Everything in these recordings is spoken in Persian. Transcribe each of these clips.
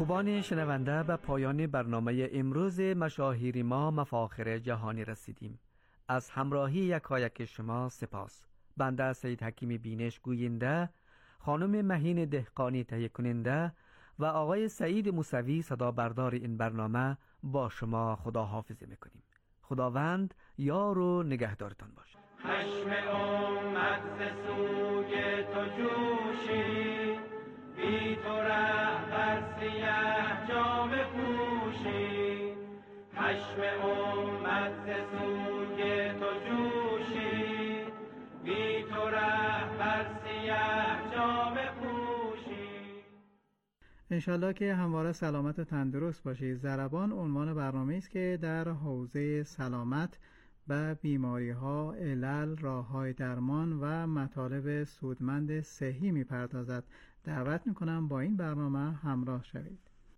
خوبان شنونده، به پایان برنامه امروز مشاهیر ما مفاخر جهانی رسیدیم. از همراهی یکایک شما سپاس. بنده سید حکیم بینش گوینده، خانم مهین دهقانی تهیه کننده و آقای سعید موسوی صدا بردار این برنامه با شما خداحافظی میکنیم. خداوند یار و نگهدارتان باشد. خشم امت ز سوی تو جوشید، بی تو رهبر سیه جامه پوشید. خشم امت ز سوی تو جوشید، بی تو رهبر سیه جامه پوشید. انشالله که همواره سلامت و تندرست باشید. ضربان عنوان برنامه است که در حوزه سلامت و بیماری ها، علل، راه‌های درمان و مطالب سودمند صحی می‌پردازد. دعوت می‌کنم با این برنامه همراه شوید.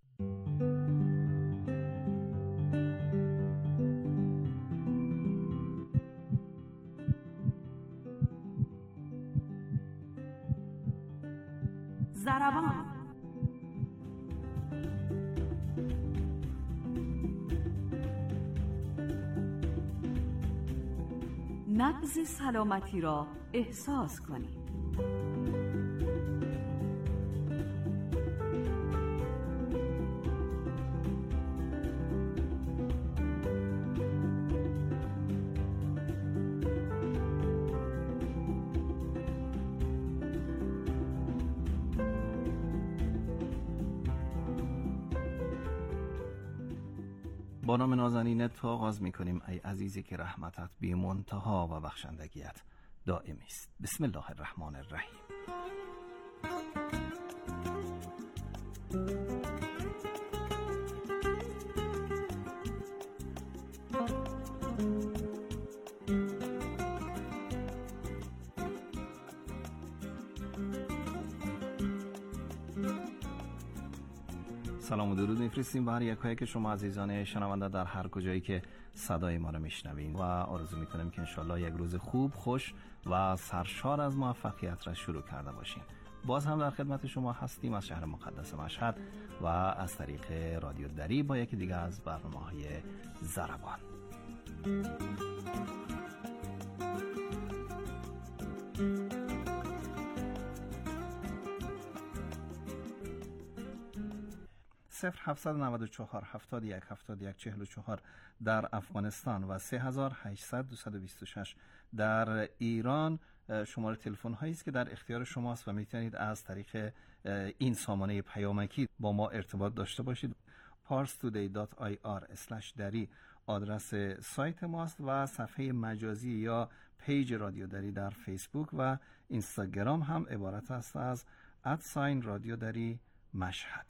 ضربان نبض سلامتی را احساس کنید. با نام نازنینت آغاز می‌کنیم ای عزیزی که رحمتت بی منتها و بخشندگیت دائمی است. بسم الله الرحمن الرحیم. سلام و درود میفرستیم بر یکایک شما عزیزان شنونده در هر کجایی که صدای ما رو میشنوین و آرزو میکنیم که انشالله یک روز خوب، خوش و سرشار از موفقیت را شروع کرده باشین. باز هم در خدمت شما هستیم از شهر مقدس مشهد و از طریق رادیو دری با یکی دیگه از برنامه‌های ضربان. صفر 794 71 71 44 در افغانستان و 3800 226 در ایران شماره تلفن هایی است که در اختیار شماست و میتونید از طریق این سامانه پیامکی با ما ارتباط داشته باشید. parstoday.ir/dari آدرس سایت ماست و صفحه مجازی یا پیج رادیو دری در فیسبوک و اینستاگرام هم عبارت است از @رادیو دری مشهد.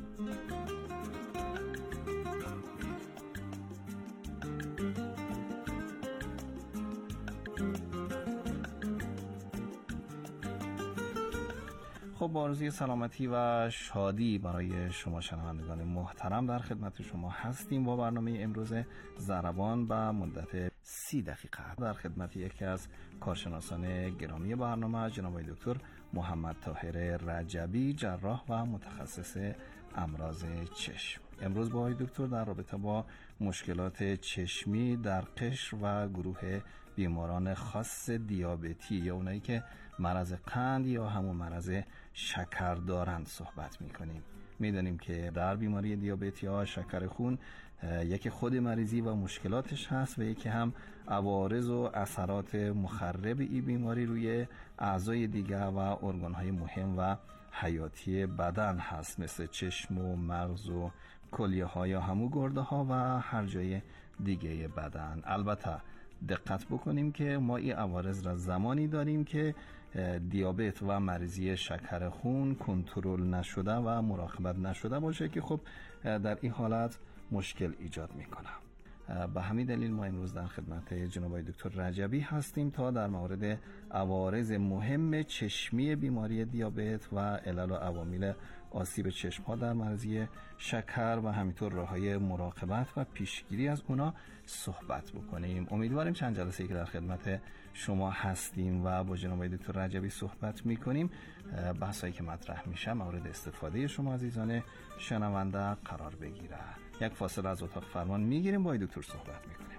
خب با آرزوی سلامتی و شادی برای شما شنوندگان محترم در خدمت شما هستیم با برنامه امروز ضربان و مدت 30 دقیقه در خدمت یکی از کارشناسان گرامی برنامه جناب دکتر محمد طاهر رجبی، جراح و متخصص امراض چشم. امروز با دکتر در رابطه با مشکلات چشمی در قشر و گروه بیماران خاص دیابتی یا اونایی که مرض قند یا همون مرض شکر دارند صحبت میکنیم. میدونیم که در بیماری دیابتی ها شکر خون یکی خود مریضی و مشکلاتش هست و یکی هم عوارض و اثرات مخرب این بیماری روی اعضای دیگر و ارگانهای مهم و حیاتی بدن هست، مثل چشم و مغز و کلیه ها یا همون گرده ها و هر جای دیگه بدن. البته دقت بکنیم که ما این عوارض را زمانی داریم که دیابت و مریضی شکر خون کنترل نشده و مراقبت نشده باشه که خب در این حالت مشکل ایجاد میکنه. به همین دلیل ما امروز در خدمت جناب دکتر رجبی هستیم تا در مورد عوارض مهم چشمی بیماری دیابت و علل و عوامل آسیب چشم‌ها در مرضی شکر و همینطور راه‌های مراقبت و پیشگیری از اونا صحبت بکنیم. امیدواریم چند جلسه‌ای که در خدمت شما هستیم و با جناب دکتر رجبی صحبت می‌کنیم بحثایی که مطرح میشه مورد استفاده شما عزیزان شنونده قرار بگیره. یک فاصله از اتاق فرمان میگیریم، با دکتر صحبت می‌کنیم.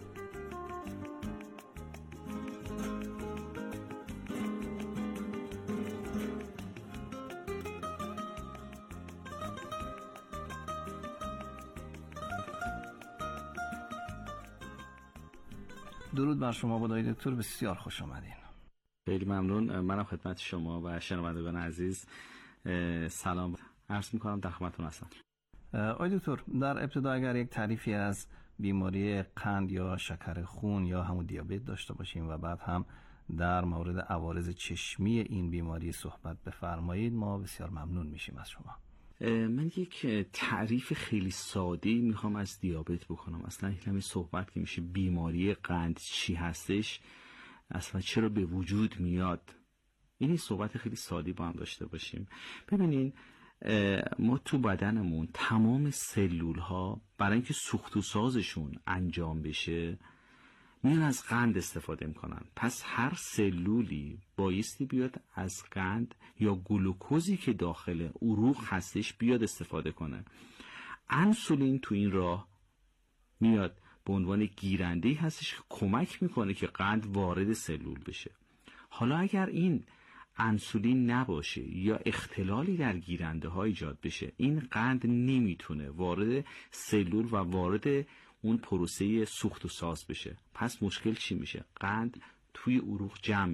درود بر شما با دکتر، بسیار خوش آمدین. خیلی ممنون. منم خدمت شما و شنوندگان عزیز سلام عرض می‌کنم، در خدمتتون هستم. آقای دکتر، در ابتدا اگر یک تعریفی از بیماری قند یا شکر خون یا همون دیابت داشته باشیم و بعد هم در مورد عوارض چشمی این بیماری صحبت بفرمایید، ما بسیار ممنون میشیم از شما. من یک تعریف خیلی ساده‌ای میخوام از دیابت بکنم. اصلا همین صحبت که میشه بیماری قند چی هستش، اصلا چرا به وجود میاد، این صحبت خیلی ساده‌ای با هم داشته باشیم. ببینین ما تو بدنمون تمام سلول ها برای اینکه سوخت و سازشون انجام بشه میان از قند استفاده میکنن. پس هر سلولی بایستی بیاد از قند یا گلوکوزی که داخل عروق هستش بیاد استفاده کنه. انسولین تو این راه میاد به عنوان گیرنده‌ای هستش که کمک میکنه که قند وارد سلول بشه. حالا اگر این انسولین نباشه یا اختلالی در گیرنده ها ایجاد بشه، این قند نمیتونه وارد سلول و وارد اون پروسه سوخت و ساز بشه. پس مشکل چی میشه؟ قند توی عروق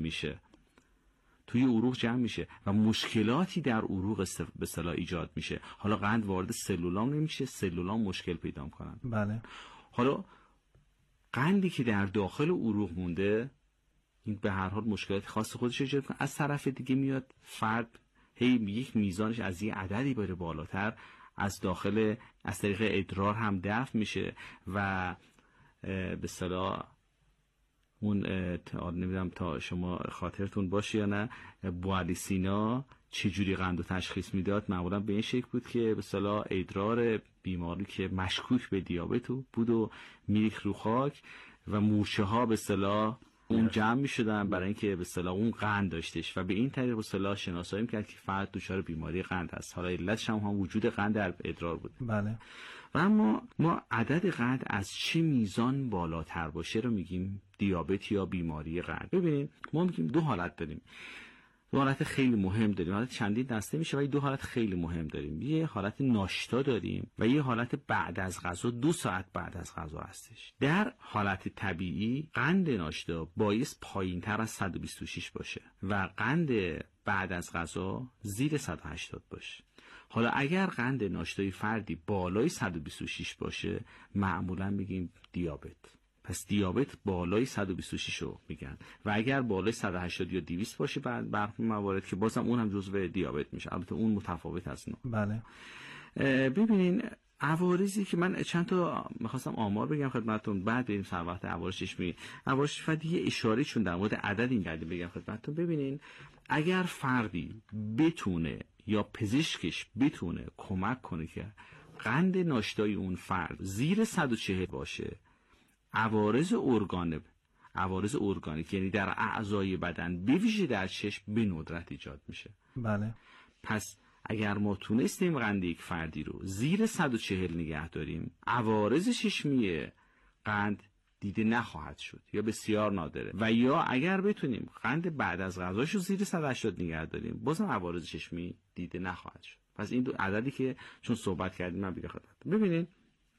جمع میشه و مشکلاتی در عروق به اصطلاح ایجاد میشه. حالا قند وارد سلولام نمیشه، سلولام مشکل پیدا میکنن. بله. حالا قندی که در داخل عروق مونده، این به هر حال مشکلات خاص خودش ایجاد کنه. از طرف دیگه میاد فرد یک میزانش از یه عددی بره بالاتر، از داخل از طریق ادرار هم دفع میشه و به اصطلاح اون نمیدونم تا شما خاطرتون باشه یا نه، بوالیسینا چجوری قند رو تشخیص میداد؟ معمولا به این شکل بود که به اصطلاح ادرار بیماری که مشکوک به دیابت بود و میریخت رو خاک و مورچه ها به اصطلاح اون جمع میشدن برای اینکه به اصطلاح اون قند داشتش و به این طریق به اصطلاح شناسایی میکرد که فرد دچار بیماری قند هست. حالا علتش هم وجود قند در ادرار بود. بله. و اما ما عدد قند از چه میزان بالاتر باشه رو میگیم دیابت یا بیماری قند. ببینید ما میگیم دو حالت داریم، دو حالت خیلی مهم داریم. حالت چندین دسته میشه ولی دو حالت خیلی مهم داریم. یه حالت ناشتا داریم و یه حالت بعد از غذا، 2 ساعت بعد از غذا هستش. در حالت طبیعی قند ناشتا بایست پایینتر از 126 باشه و قند بعد از غذا زیر 180 باشه. حالا اگر قند ناشتای فردی بالای 126 باشه معمولا میگیم دیابت. پس دیابت بالای 126 رو میگن و اگر بالای 180 یا 200 باشه بعد برخی موارد که بازم اون هم جزو دیابت میشه. البته اون متفاوت از نوع. بله. ببینین عوارضی که من چند تا میخواستم آمار بگم خدمتتون، بعد بریم سر وقت عوارض چشمی. عوارض چشمی دیگه اشاره چون در مورد عدد این قضیه بگم خدمتتون. ببینین اگر فردی بتونه یا پزشکش بتونه کمک کنه که قند ناشتای اون فرد زیر 140 باشه، عوارض ارگانیک یعنی در اعضای بدن به ویژه در چشم به ندرت ایجاد میشه. بله. پس اگر ما تونستیم قند یک فردی رو زیر 140 نگه داریم، عوارض چشمی قند دیده نخواهد شد یا بسیار نادره. و یا اگر بتونیم قند بعد از غذاش رو زیر 180 نگه داریم، بازم عوارض چشمی دیده نخواهد شد. پس این دو عددی که چون صحبت کردیم من بگم خدمت. ببینید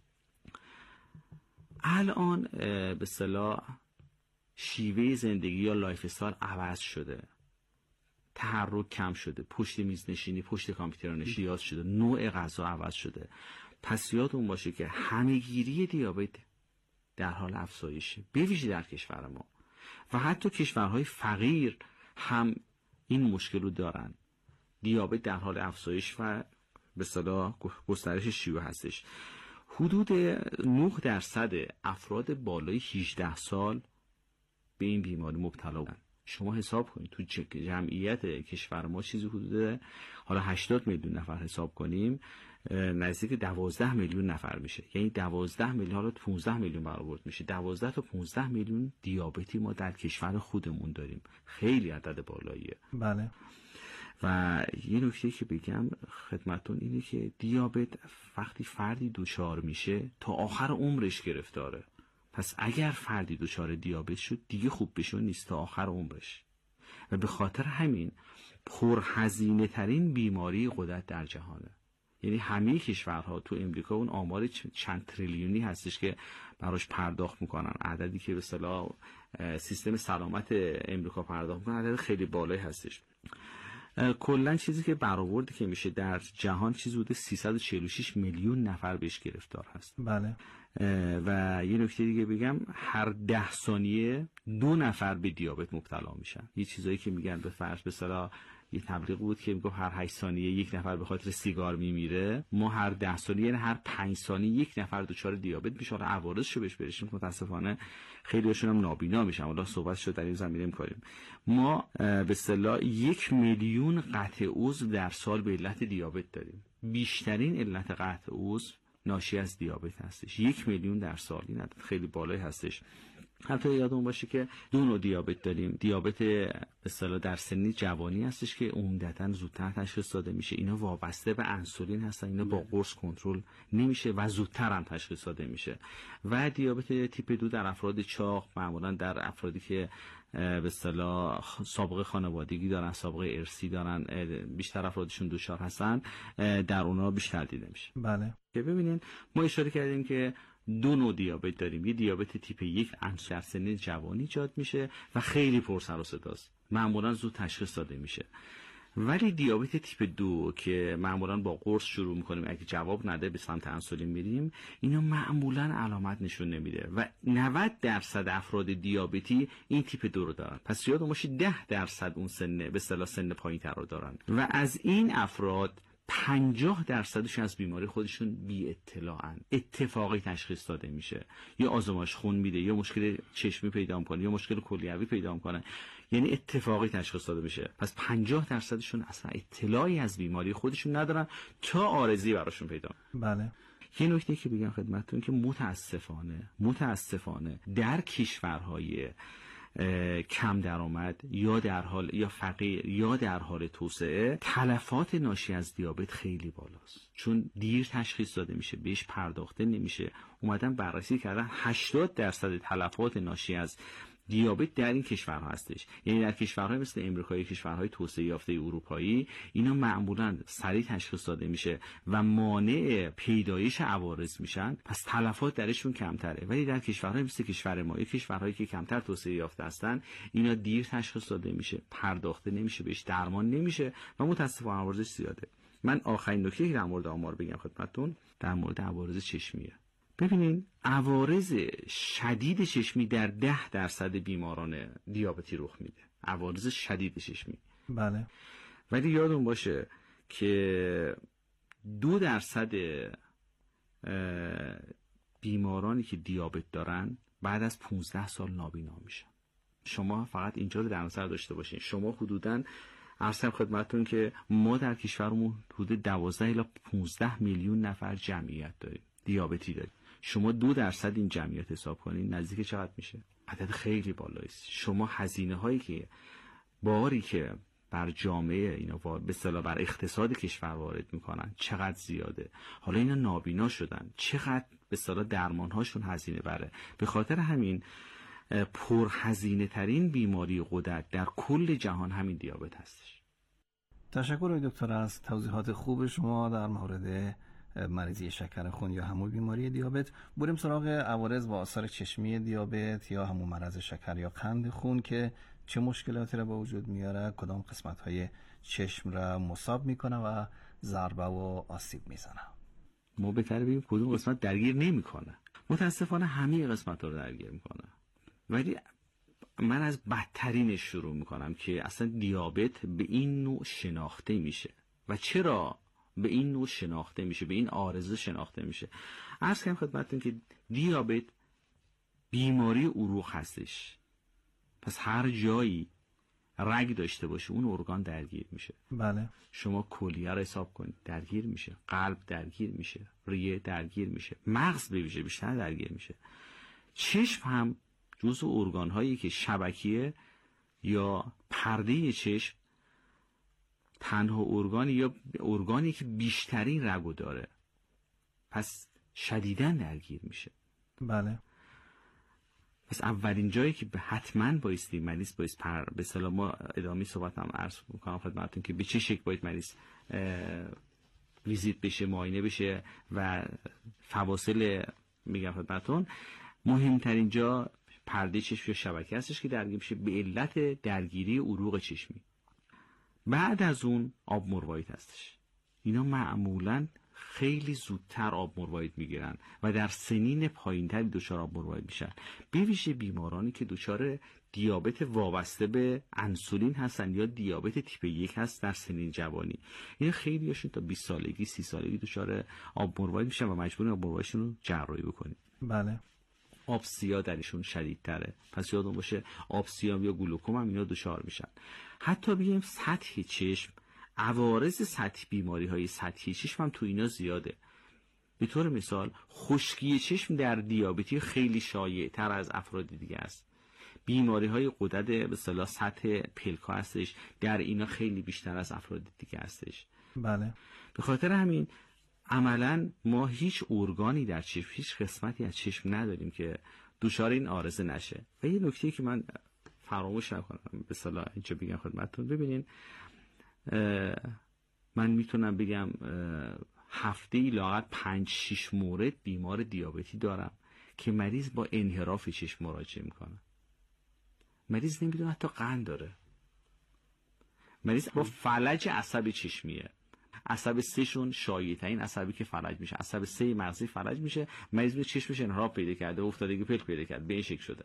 الان به اصطلاح شیوه زندگی یا لایف استایل عوض شده، تحرک کم شده، پشت میز نشینی، پشت کامپیوتر نشینی زیاد شده، نوع غذا عوض شده. پس یادتون باشه که همه‌گیری دیابت در حال افزایشه، به ویژه در کشور ما و حتی کشورهای فقیر هم این مشکل رو دارن. دیابت در حال افزایش و به اصطلاح گسترش شیوع هستش. حدود 9% افراد بالای 18 سال به این بیماری مبتلا بودن. شما حساب کنید تو جمعیت کشور ما چیزی حدود حالا 80 میلیون نفر حساب کنیم، نزدیک 12 میلیون نفر میشه. یعنی 12 میلیون، حالا 15 میلیون برآورد میشه، 12 تا 15 میلیون دیابتی ما در کشور خودمون داریم. خیلی عدد بالاییه. بله. و یه نکته که بگم خدمتون اینه که دیابت وقتی فردی دچار میشه تا آخر عمرش گرفتاره. پس اگر فردی دچار دیابت شد دیگه خوب بشه نیست تا آخر عمرش. و به خاطر همین پرهزینه ترین بیماری غدد در جهانه. یعنی همه کشورها تو امریکا اون آمار چند تریلیونی هستش که براش پرداخت میکنن، عددی که به اصطلاح سیستم سلامت امریکا پرداخت میکنه عدد خیلی بالایی هستش. کلا چیزی که برآوردی که میشه در جهان چیزی حدود 346 میلیون نفر بهش گرفتار هست. بله. و یه نکته دیگه بگم، هر 10 ثانیه 2 نفر به دیابت مبتلا میشن. یه چیزایی که میگن به فرض به اصطلاح یه تبلیغ بود که میگه هر 8 ثانیه 1 نفر به خاطر سیگار میمیره. ما هر 10 ثانیه یعنی هر 5 ثانیه 1 نفر دچار دیابت میشه. عوارضشو بهش برسیم متاسفانه خیلی‌هاشون هم نابینا میشن. حالا صحبتشو در این زمینه می‌کنیم. ما به اصطلاح 1 میلیون قطع عضو در سال به علت دیابت داریم. بیشترین علت قطع عضو ناشی از دیابت هستش. 1 میلیون در سال، این عدد خیلی بالایی هستش. حتی یادمون باشه که 2 نوع دیابت داریم. دیابت به اصطلاح در سن جوانی هستش که عمدتاً زودتر تشخیص داده میشه. اینا وابسته به انسولین هستن، اینا با قرص کنترل نمیشه و زودتر هم تشخیص داده میشه. و دیابت تیپ 2 در افراد چاق، معمولاً در افرادی که به اصطلاح سابقه خانوادگی دارن، سابقه ارثی دارن، بیشتر افرادشون دچار هستن، در اونها بیشتر دیده میشه. بله. که ببینین ما اشاره کردیم که 2 نوع دیابت داریم. یه دیابت تیپ 1 در سن جوانی ایجاد میشه و خیلی پر سر و صداست، معمولا زود تشخیص داده میشه. ولی دیابت تیپ 2 که معمولا با قرص شروع میکنیم، اگه جواب نده به سمت انسولین میریم، اینا معمولا علامت نشون نمیده و 90% افراد دیابتی این تیپ 2 رو دارن. پس یادتون باشه 10% اون سن به اصطلاح سن پایین‌تر رو دارن و از این افراد 50% از بیماری خودشون بی اطلاعن. اتفاقی تشخیص داده میشه، یا آزمایش خون میده، یا مشکل چشمی پیدا میکنه، یا مشکل کلیوی پیدا میکنه، یعنی اتفاقی تشخیص داده میشه. پس 50%شون اصلا اطلاعی از بیماری خودشون ندارن تا عارضی براشون پیدا. بله. یه نکته که بگم خدمتتون که متاسفانه در کشورهای کم درآمد یا در حال یا فقیر یا در حال توسعه، تلفات ناشی از دیابت خیلی بالاست، چون دیر تشخیص داده میشه، بهش پرداخته نمیشه. اومدن بررسی کردن 80% تلفات ناشی از دیابت در این کشورها هستش. یعنی در کشورهای مثل امریکایی، کشورهای توسعه یافته اروپایی، اینا معمولاً سریع تشخیص داده میشه و مانع پیدایش عوارض میشن، پس تلفات درشون کمتره. ولی در کشورهای مثل کشور ما، کشورهایی که کمتر توسعه یافته هستن، اینا دیر تشخیص داده میشه، پرداخته نمیشه، بهش درمان نمیشه و متاسفانه عوارضش زیاده. من آخرین نکته که در مورد آمار بگم خدمتتون در مورد عوارض چشمیه. ببینین عوارض شدید چشمی در 10% بیماران دیابتی رخ میده. عوارض شدید چشمی. بله. ولی یادون باشه که 2% بیمارانی که دیابت دارن بعد از 15 سال نابینا میشن. شما فقط اینجا رو در نظر داشته باشین. شما حدوداً عرض کنم خدمتتون که ما در کشورمون حدود 12 الی 15 میلیون نفر جمعیت داریم، دیابتی داریم. شما 2% این جمعیت حساب کنین نزدیک چقدر میشه؟ عدد خیلی بالایی است. شما هزینه هایی که باری که بر جامعه اینا به اصطلاح بر اقتصاد کشور وارد میکنن چقدر زیاده. حالا اینا نابینا شدن، چقدر به اصطلاح درمان هاشون هزینه بره. به خاطر همین پرهزینه ترین بیماری غدد در کل جهان همین دیابت هستش. تشکر دکتر از توضیحات خوب شما در مورد مریضی شکر خون یا همون بیماری دیابت. بریم سراغ عوارض و آثار چشمی دیابت یا همون مرض شکر یا قند خون که چه مشکلاتی را به وجود میاره، کدام قسمت‌های چشم را مصاب میکنه و ضربه و آسیب میزنه. ما بهتره بگیم کدوم قسمت درگیر نمیکنه. متاسفانه همه قسمت‌ها رو درگیر میکنه. ولی من از بدترینش شروع میکنم که اصلا دیابت به این نوع شناخته میشه. و چرا به این نوع شناخته میشه، به این عارضه شناخته میشه؟ عرض کنم خدمتتون که دیابت بیماری عروق هستش. پس هر جایی رگ داشته باشه اون ارگان درگیر میشه. بله. شما کلیه رو حساب کنید درگیر میشه، قلب درگیر میشه، ریه درگیر میشه، مغز بویژه بیشتر درگیر میشه. چشم هم جزو ارگان هایی که شبکیه یا پرده چشم تنها ارگانی یا ارگانی که بیشترین رگو داره، پس شدیداً درگیر میشه. بله. پس اولین جایی که حتما بایستی مریض به اصطلاح ما ادامه صحبت هم عرض می‌کنم خدمتتون که به چه شکل باید مریض ویزیت بشه، معاینه بشه و فواصل میگم خدمتتون. مهمترین جا پرده چشم یا شبکه هستش که درگیر میشه به علت درگیری عروق چشمی. بعد از اون آب مروارید هستش. اینا معمولاً خیلی زودتر آب مروارید میگیرن و در سنین پایینتری دچار آب مروارید میشن. به ویژه بیمارانی که دچار دیابت وابسته به انسولین هستن یا دیابت تیپ 1 هست در سنین جوانی، این خیلی هاشون تا 20 سالگی 30 سالگی دچار آب مروارید میشن و مجبورن آب مرواریدشون رو جراحی بکنیم. بله. آب سیا درشون شدیدتره، پس یادون باشه آب سیا یا گلوکوم هم اینا دچار میشن. حتی بگیم سطح چشم، عوارض سطح بیماری های سطحی چشم هم تو اینا زیاده. به طور مثال خشکی چشم در دیابتی خیلی شایع تر از افراد دیگه است. بیماری های غدد به اصطلاح سطح پلکا هستش، در اینا خیلی بیشتر از افراد دیگه هستش. بله. به خاطر همین عملاً ما هیچ ارگانی در چشم، هیچ قسمتی از چشم نداریم که دچار این عارضه نشه. و یه نکته که من فراموش نکنم به اصطلاح اینجا بگم خدمتتون، ببینین من میتونم بگم هفته‌ای لااقل 5-6 مورد بیمار دیابتی دارم که مریض با انحراف چشم مراجعه میکنه. مریض نمیدونه حتی قند داره. مریض با فلج عصب چشمیه. عصب 3 شون شایع‌ترین عصبی که فلج میشه، عصب 3 مغزی فلج میشه، مریض به چشمش انحراف پیدا کرده، افتادگی پلک پیدا کرده، به این شکل شده.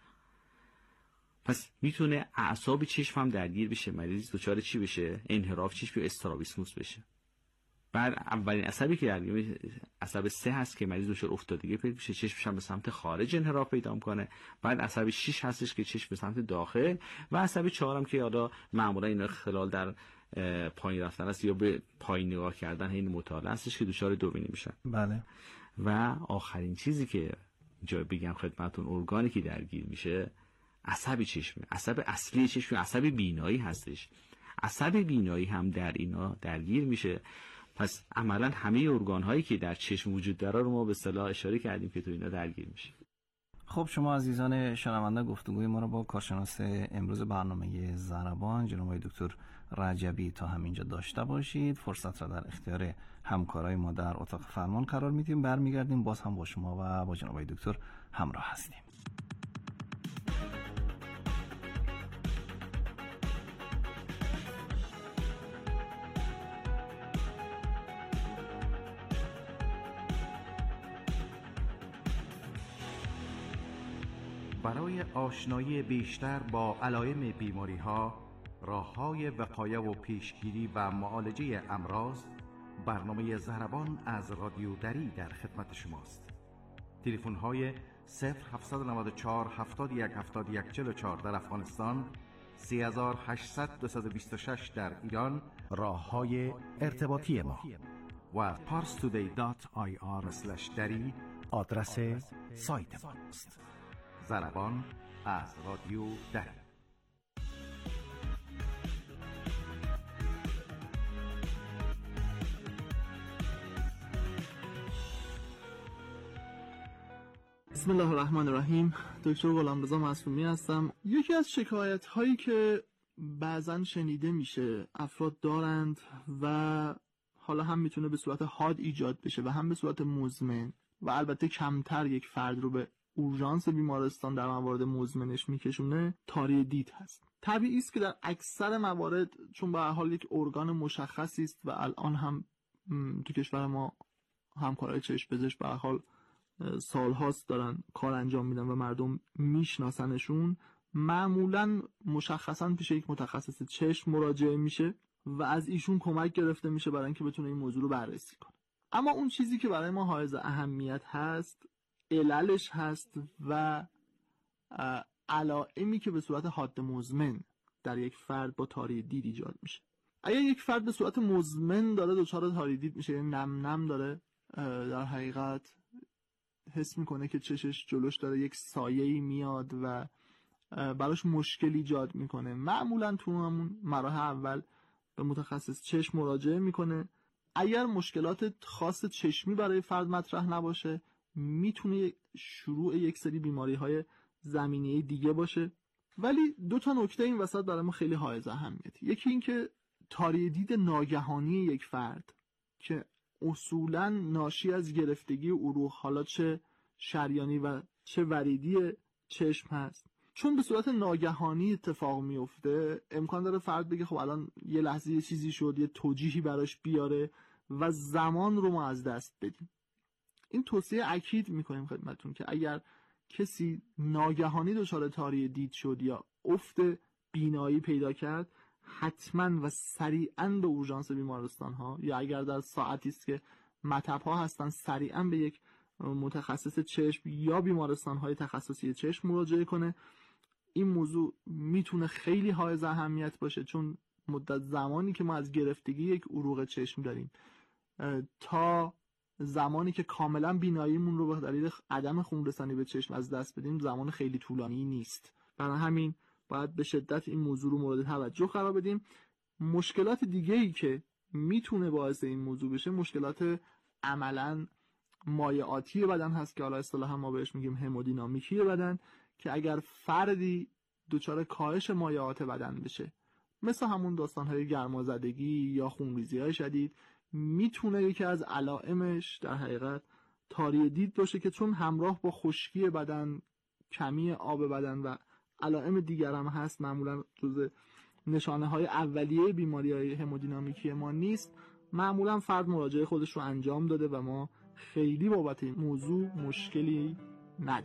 پس میتونه اعصاب چشم هم درگیر بشه، مریض دچار چی بشه؟ انحراف چشم یا استرابیسموس بشه. بعد اولین عصبی که درگیر عصب 3 هست که مریض دچار افتادگی پیدا میشه، چشمش هم به سمت خارج انحراف پیدا میکنه. بعد عصب 6 هستش که چشم به سمت داخل و عصب 4 هم که حالا معمولا این اختلال در پایین رفتن است یا به پایین نگاه کردن این مطالعه هستش که دچار دوبینی میشن. بله. و آخرین چیزی که اینجا بگم خدمتتون، ارگانی که درگیر میشه عصب چشم، عصب اصلی چشم، عصب بینایی هستش. عصب بینایی هم در اینا درگیر میشه. پس عملا همه ارگان هایی که در چشم وجود داره رو ما به اصطلاح اشاره کردیم که تو اینا درگیر میشه. خب شما عزیزان شنونده گفتگوی ما رو با کارشناس امروز برنامه ضربان جناب دکتر رجبی تا همینجا داشته باشید. فرصت را در اختیار همکارای ما در اتاق فرمان قرار میدیم. برمیگردیم باز هم با شما و با جناب دکتر همراه هستیم. برای آشنایی بیشتر با علائم بیماری‌ها، راه‌های وقایه و پیشگیری و معالجه امراض، برنامه ضربان از رادیو دری در خدمت شماست. تلفن‌های 0794 71 71 44 در افغانستان، 3800 226 در ایران راه‌های ارتباطی ما و parstoday.ir/dari آدرس سایت ما است. ضربان از رادیو دری. بسم الله الرحمن الرحیم. دکتر غلامرضا معصومی هستم. یکی از شکایت هایی که بعضن شنیده میشه افراد دارند و حالا هم میتونه به صورت حاد ایجاد بشه و هم به صورت مزمن و البته کمتر یک فرد رو به اورژانس بیمارستان در موارد مزمنش میکشونه، تاری دید هست. طبیعی است که در اکثر موارد چون به هر حال یک ارگان مشخصی است و الان هم تو کشور ما همکارای چشم پزشک به هر حال سالهاست دارن کار انجام میدن و مردم میشناسنشون، معمولا مشخصا پیش یک متخصص چشم مراجعه میشه و از ایشون کمک گرفته میشه برای اینکه بتونه این موضوع رو بررسی کنه. اما اون چیزی که برای ما حائز اهمیت هست عللش هست و علائمی که به صورت حاد مزمن در یک فرد با تاری دید ایجاد میشه. اگر یک فرد به صورت مزمن داره دچار تاری دید میشه، یعنی نم نم داره در حقیقت حس میکنه که چشش جلوش داره یک سایه‌ای میاد و براش مشکل ایجاد میکنه، معمولا تو همون مراحل اول به متخصص چشم مراجعه میکنه. اگر مشکلات خاص چشمی برای فرد مطرح نباشه، میتونه شروع یک سری بیماری‌های زمینه‌ای دیگه باشه. ولی دو تا نکته این وسط برای ما خیلی حائز اهمیت. یکی این که تاری دید ناگهانی یک فرد که اصولاً ناشی از گرفتگی عروق، حالا چه شریانی و چه وریدی چشم هست، چون به صورت ناگهانی اتفاق میفته، امکان داره فرد بگه خب الان یه لحظه یه چیزی شد، یه توجیهی براش بیاره و زمان رو ما از دست بدیم. این توصیه اکید میکنیم خدمتتون که اگر کسی ناگهانی دچار تاری دید شد یا افت بینایی پیدا کرد، حتما و سریعا به اورژانس بیمارستان ها، یا اگر در ساعتی است که مطب ها هستن، سریعا به یک متخصص چشم یا بیمارستان های تخصصی چشم مراجعه کنه. این موضوع میتونه خیلی حائز اهمیت باشه، چون مدت زمانی که ما از گرفتگی یک عروق چشم داریم تا زمانی که کاملا بیناییمون رو به دلیل عدم خونرسانی به چشم از دست بدیم زمان خیلی طولانی نیست. برای همین باید به شدت این موضوع رو مورد توجه قرار بدیم. مشکلات دیگه‌ای که میتونه باعث این موضوع بشه مشکلات عملاً مایعاتی بدن هست که حالا اصطلاحاً ما بهش میگیم همودینامیکی بدن، که اگر فردی دچار کاهش مایعات بدن بشه، مثل همون داستان‌های گرمازدگی یا خونریزی‌های شدید، میتونه یکی از علائمش در حقیقت تاری دید باشه که چون همراه با خشکی بدن، کمی آب بدن و علائم دیگر هم هست، معمولا جزء نشانه‌های اولیه بیماری‌های همودینامیکی ما نیست، معمولا فرد مراجعه خودش رو انجام داده و ما خیلی بابت این موضوع مشکلی نداریم.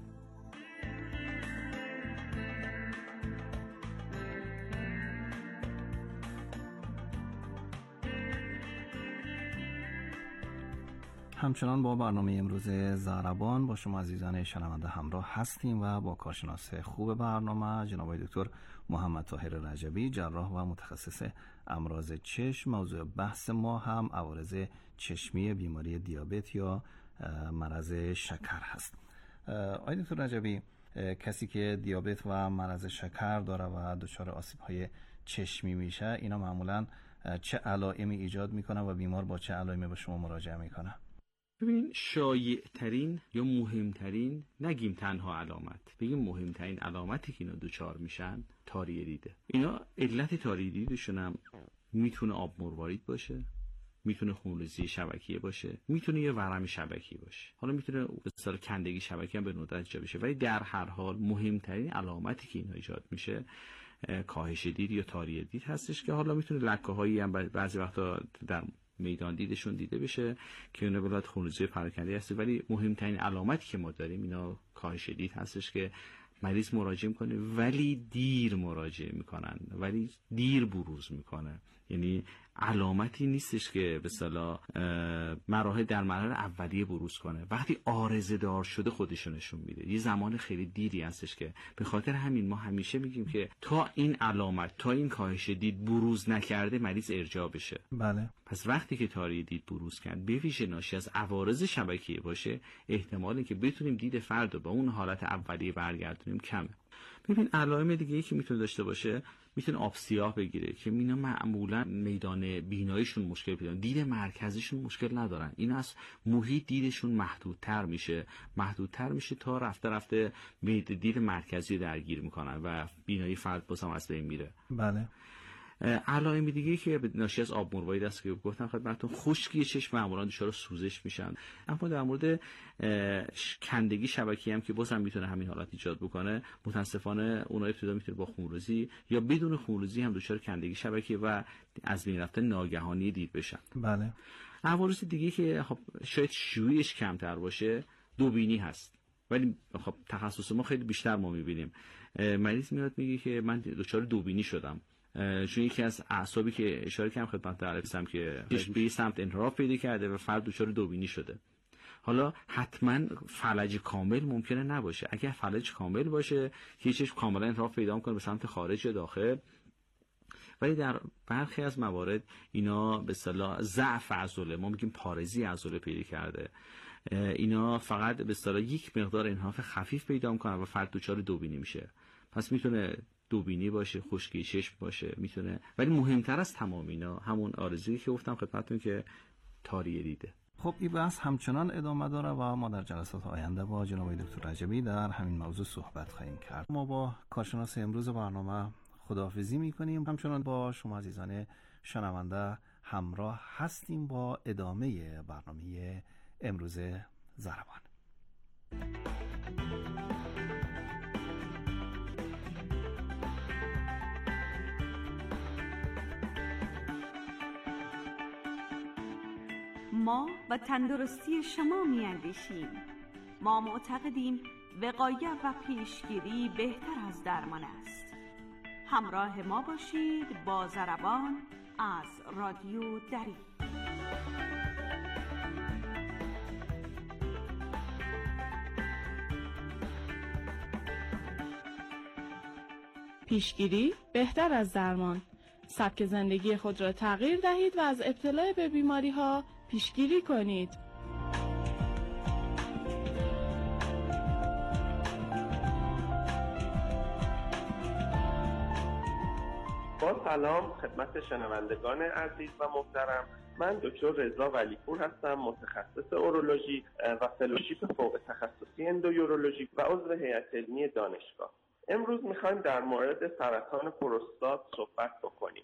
همچنان با برنامه امروز ضربان با شما عزیزان شنونده همراه هستیم و با کارشناس خوب برنامه جناب دکتر محمد طاهر رجبی، جراح و متخصص امراض چشم. موضوع بحث ما هم عوارض چشمی بیماری دیابت یا مرض شکر هست. آقای دکتر رجبی، کسی که دیابت و مرض شکر داره و دچار آسیب‌های چشمی میشه، اینا معمولاً چه علائمی ایجاد میکنه و بیمار با چه علائمی به شما مراجعه میکنه؟ ببینین، شایع ترین یا مهمترین، نگیم تنها علامت، بگیم مهمترین علامتی که اینا دوچار میشن تاری دیده. اینا علت تاری دیدشون هم میتونه آب مروارید باشه، میتونه خونریزی شبکیه باشه، میتونه یه ورم شبکی باشه، حالا میتونه به اصطلاح کندگی شبکی هم به ندرت ایجاد بشه. ولی در هر حال مهمترین علامتی که اینا ایجاد میشه کاهش دید یا تاری دید هستش، که حالا میتونه لکه‌هایی هم بعضی وقتا در میدان دیدشون دیده بشه که اون بلاد خونریزی پراکنده هست. ولی مهمترین علامتی که ما داریم اینا کاهش دید هستش که مریض مراجعه میکنه ولی دیر مراجعه میکنن، ولی دیر بروز میکنه. یعنی علامتی نیستش که به اصطلاح مراحل در مراحل اولیه بروز کنه، وقتی عارضه دار شده خودشو نشون میده. یه زمان خیلی دیری هستش که به خاطر همین ما همیشه میگیم که تا این علامت، تا این کاهش دید بروز نکرده مریض ارجاع بشه. بله. پس وقتی که تاری دید بروز کرد، به ویژه ناشی از عوارض شبکیه باشه، احتمالی که بتونیم دید فرد رو به اون حالت اولیه برگردونیم کمه. ببین، علائم دیگه ای که میتونه داشته باشه، میتونه آب سیاه بگیره که اینا معمولا میدان بیناییشون مشکل پیدا کنن، دید مرکزیشون مشکل ندارن. این از محیط دیدشون محدودتر میشه تا رفته دید مرکزی درگیر میکنن و بینایی فرد بازم از بین میره. بله. علائم دیگه که ناشی از آب مروارید است که گفتم خدمتتون، خشکی چشم معمولا دچار سوزش میشن. اما در مورد کندگی شبکی هم که بازم میتونه همین حالت ایجاد بکنه، متاسفانه اونها ابتدا میتونه با خونریزی یا بدون خونریزی هم دچار کندگی شبکی و از بین رفتن ناگهانی دید بشن. بله. عوارض دیگه که خب شاید شیوعش کمتر باشه، دوبینی هست، ولی خب تخصص ما خیلی بیشتر ما میبینیم. مریض میاد میگه که من دچار دوبینی شدم، چون یکی از اعصابی که اشاره کردم خدمت عرضم که به سمت انحراف پیدا کرده و فرد دچار دوبینی شده. حالا حتما فلج کامل ممکنه نباشه. اگر فلج کامل باشه که چشم کاملا انحراف پیدا میکنه به سمت خارج یا داخل، ولی در برخی از موارد اینا به اصطلاح ضعف عضله، ما میگیم پارزی عضله پیدا کرده، اینا فقط به اصطلاح یک مقدار انحراف خفیف پیدا میکنه و فرد دچار دوبینی میشه. پس میتونه دوبینی باشه، خشکی چشم باشه، میتونه، ولی مهمتر از تمام اینا همون آرزویی که گفتم خدمتتون که تاریه دیده. خب این بحث همچنان ادامه داره و ما در جلسات آینده با جناب دکتر رجبی در همین موضوع صحبت خواهیم کرد. ما با کارشناس امروز برنامه خداحافظی میکنیم. همچنان با شما عزیزان شنونده همراه هستیم با ادامه برنامه امروز ضربان. ما و تندرستی شما می‌اندیشیم. ما معتقدیم وقایت و پیشگیری بهتر از درمان است. همراه ما باشید با ضربان از رادیو دری. پیشگیری بهتر از درمان. سبک زندگی خود را تغییر دهید و از ابتلا به بیماری‌ها پیشگیری کنید. با سلام خدمت شنوندگان عزیز و محترم. من دکتر رضا ولیپور هستم، متخصص اورولوژی و فلوشیپ فوق تخصصی اندویورولوژی و عضو هیئت علمی دانشگاه. امروز میخوایم در مورد سرطان پروستات صحبت بکنیم.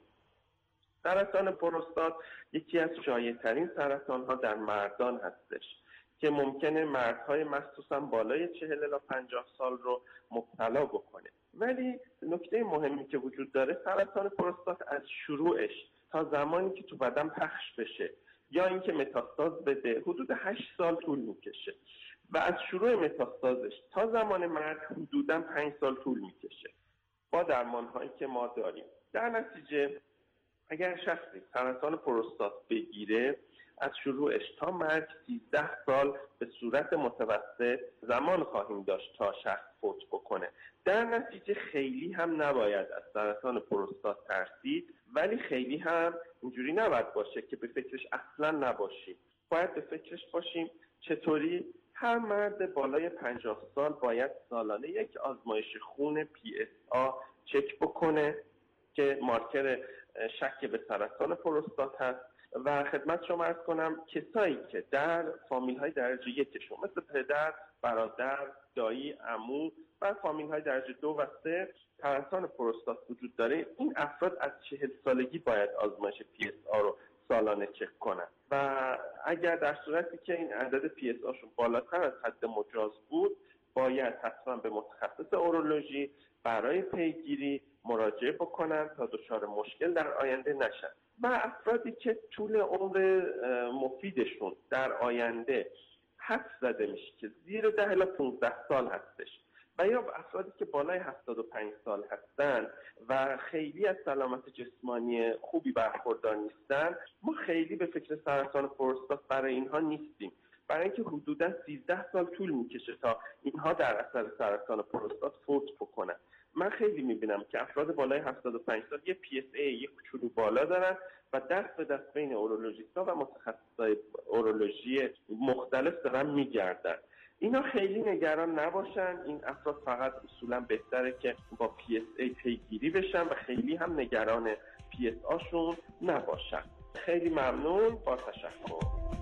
سرطان پروستات یکی از شایع‌ترین سرطان‌ها در مردان هستش که ممکنه مردهای مخصوصا بالای 40 الی 50 سال رو مبتلا بکنه. ولی نکته مهمی که وجود داره، سرطان پروستات از شروعش تا زمانی که تو بدن پخش بشه یا اینکه متاستاز بده حدود 8 سال طول میکشه و از شروع متاستازش تا زمان مرگ حدوداً 5 سال طول میکشه با درمان‌هایی که ما داریم. در نتیجه اگر شخصی سرطان پروستات بگیره، از شروعش تا مرگ 13 سال به صورت متوسط زمان خواهیم داشت تا شخص فوت بکنه. در نتیجه خیلی هم نباید از سرطان پروستات ترسید، ولی خیلی هم اینجوری نباید باشه که به فکرش اصلا نباشیم. باید به فکرش باشیم چطوری هر مرد بالای 50 سال باید سالانه یک آزمایش خون PSA چک بکنه که مارکر شک به سرطان پروستات هست. و خدمت شما عرض کنم کسایی که در فامیل های درجه یکشون مثل پدر، برادر، دایی، عمو و فامیل های درجه 2 و 3 سرطان پروستات وجود داره، این افراد از 40 سالگی باید آزمایش PSA رو سالانه چک کنن و اگر در صورتی که این عدد PSA شون بالاتر از حد مجاز بود، باید حتما به متخصص اورولوژی برای پیگیری مراجعه بکنن تا دچار مشکل در آینده نشن. و افرادی که طول عمر مفیدشون در آینده حدس زده میشه که زیر 10 الی 15 سال هستش و یا افرادی که بالای 75 سال هستن و خیلی از سلامت جسمانی خوبی برخوردار نیستن، ما خیلی به فکر سرطان پروستات برای اینها نیستیم، برای اینکه حدوداً 13 سال طول میکشه تا اینها در اثر سرطان پروستات فوت بکنن. من خیلی میبینم که افراد بالای 75 سال یه PSA یه کوچولو بالا دارن و دست به دست بین اورولوژیست‌ها و متخصصای اورولوژی مختلف دارن میگردن. اینا خیلی نگران نباشن، این افراد فقط اصولا بهتره که با PSA پیگیری بشن و خیلی هم نگران PSA شون نباشن. خیلی ممنون، با تشکر.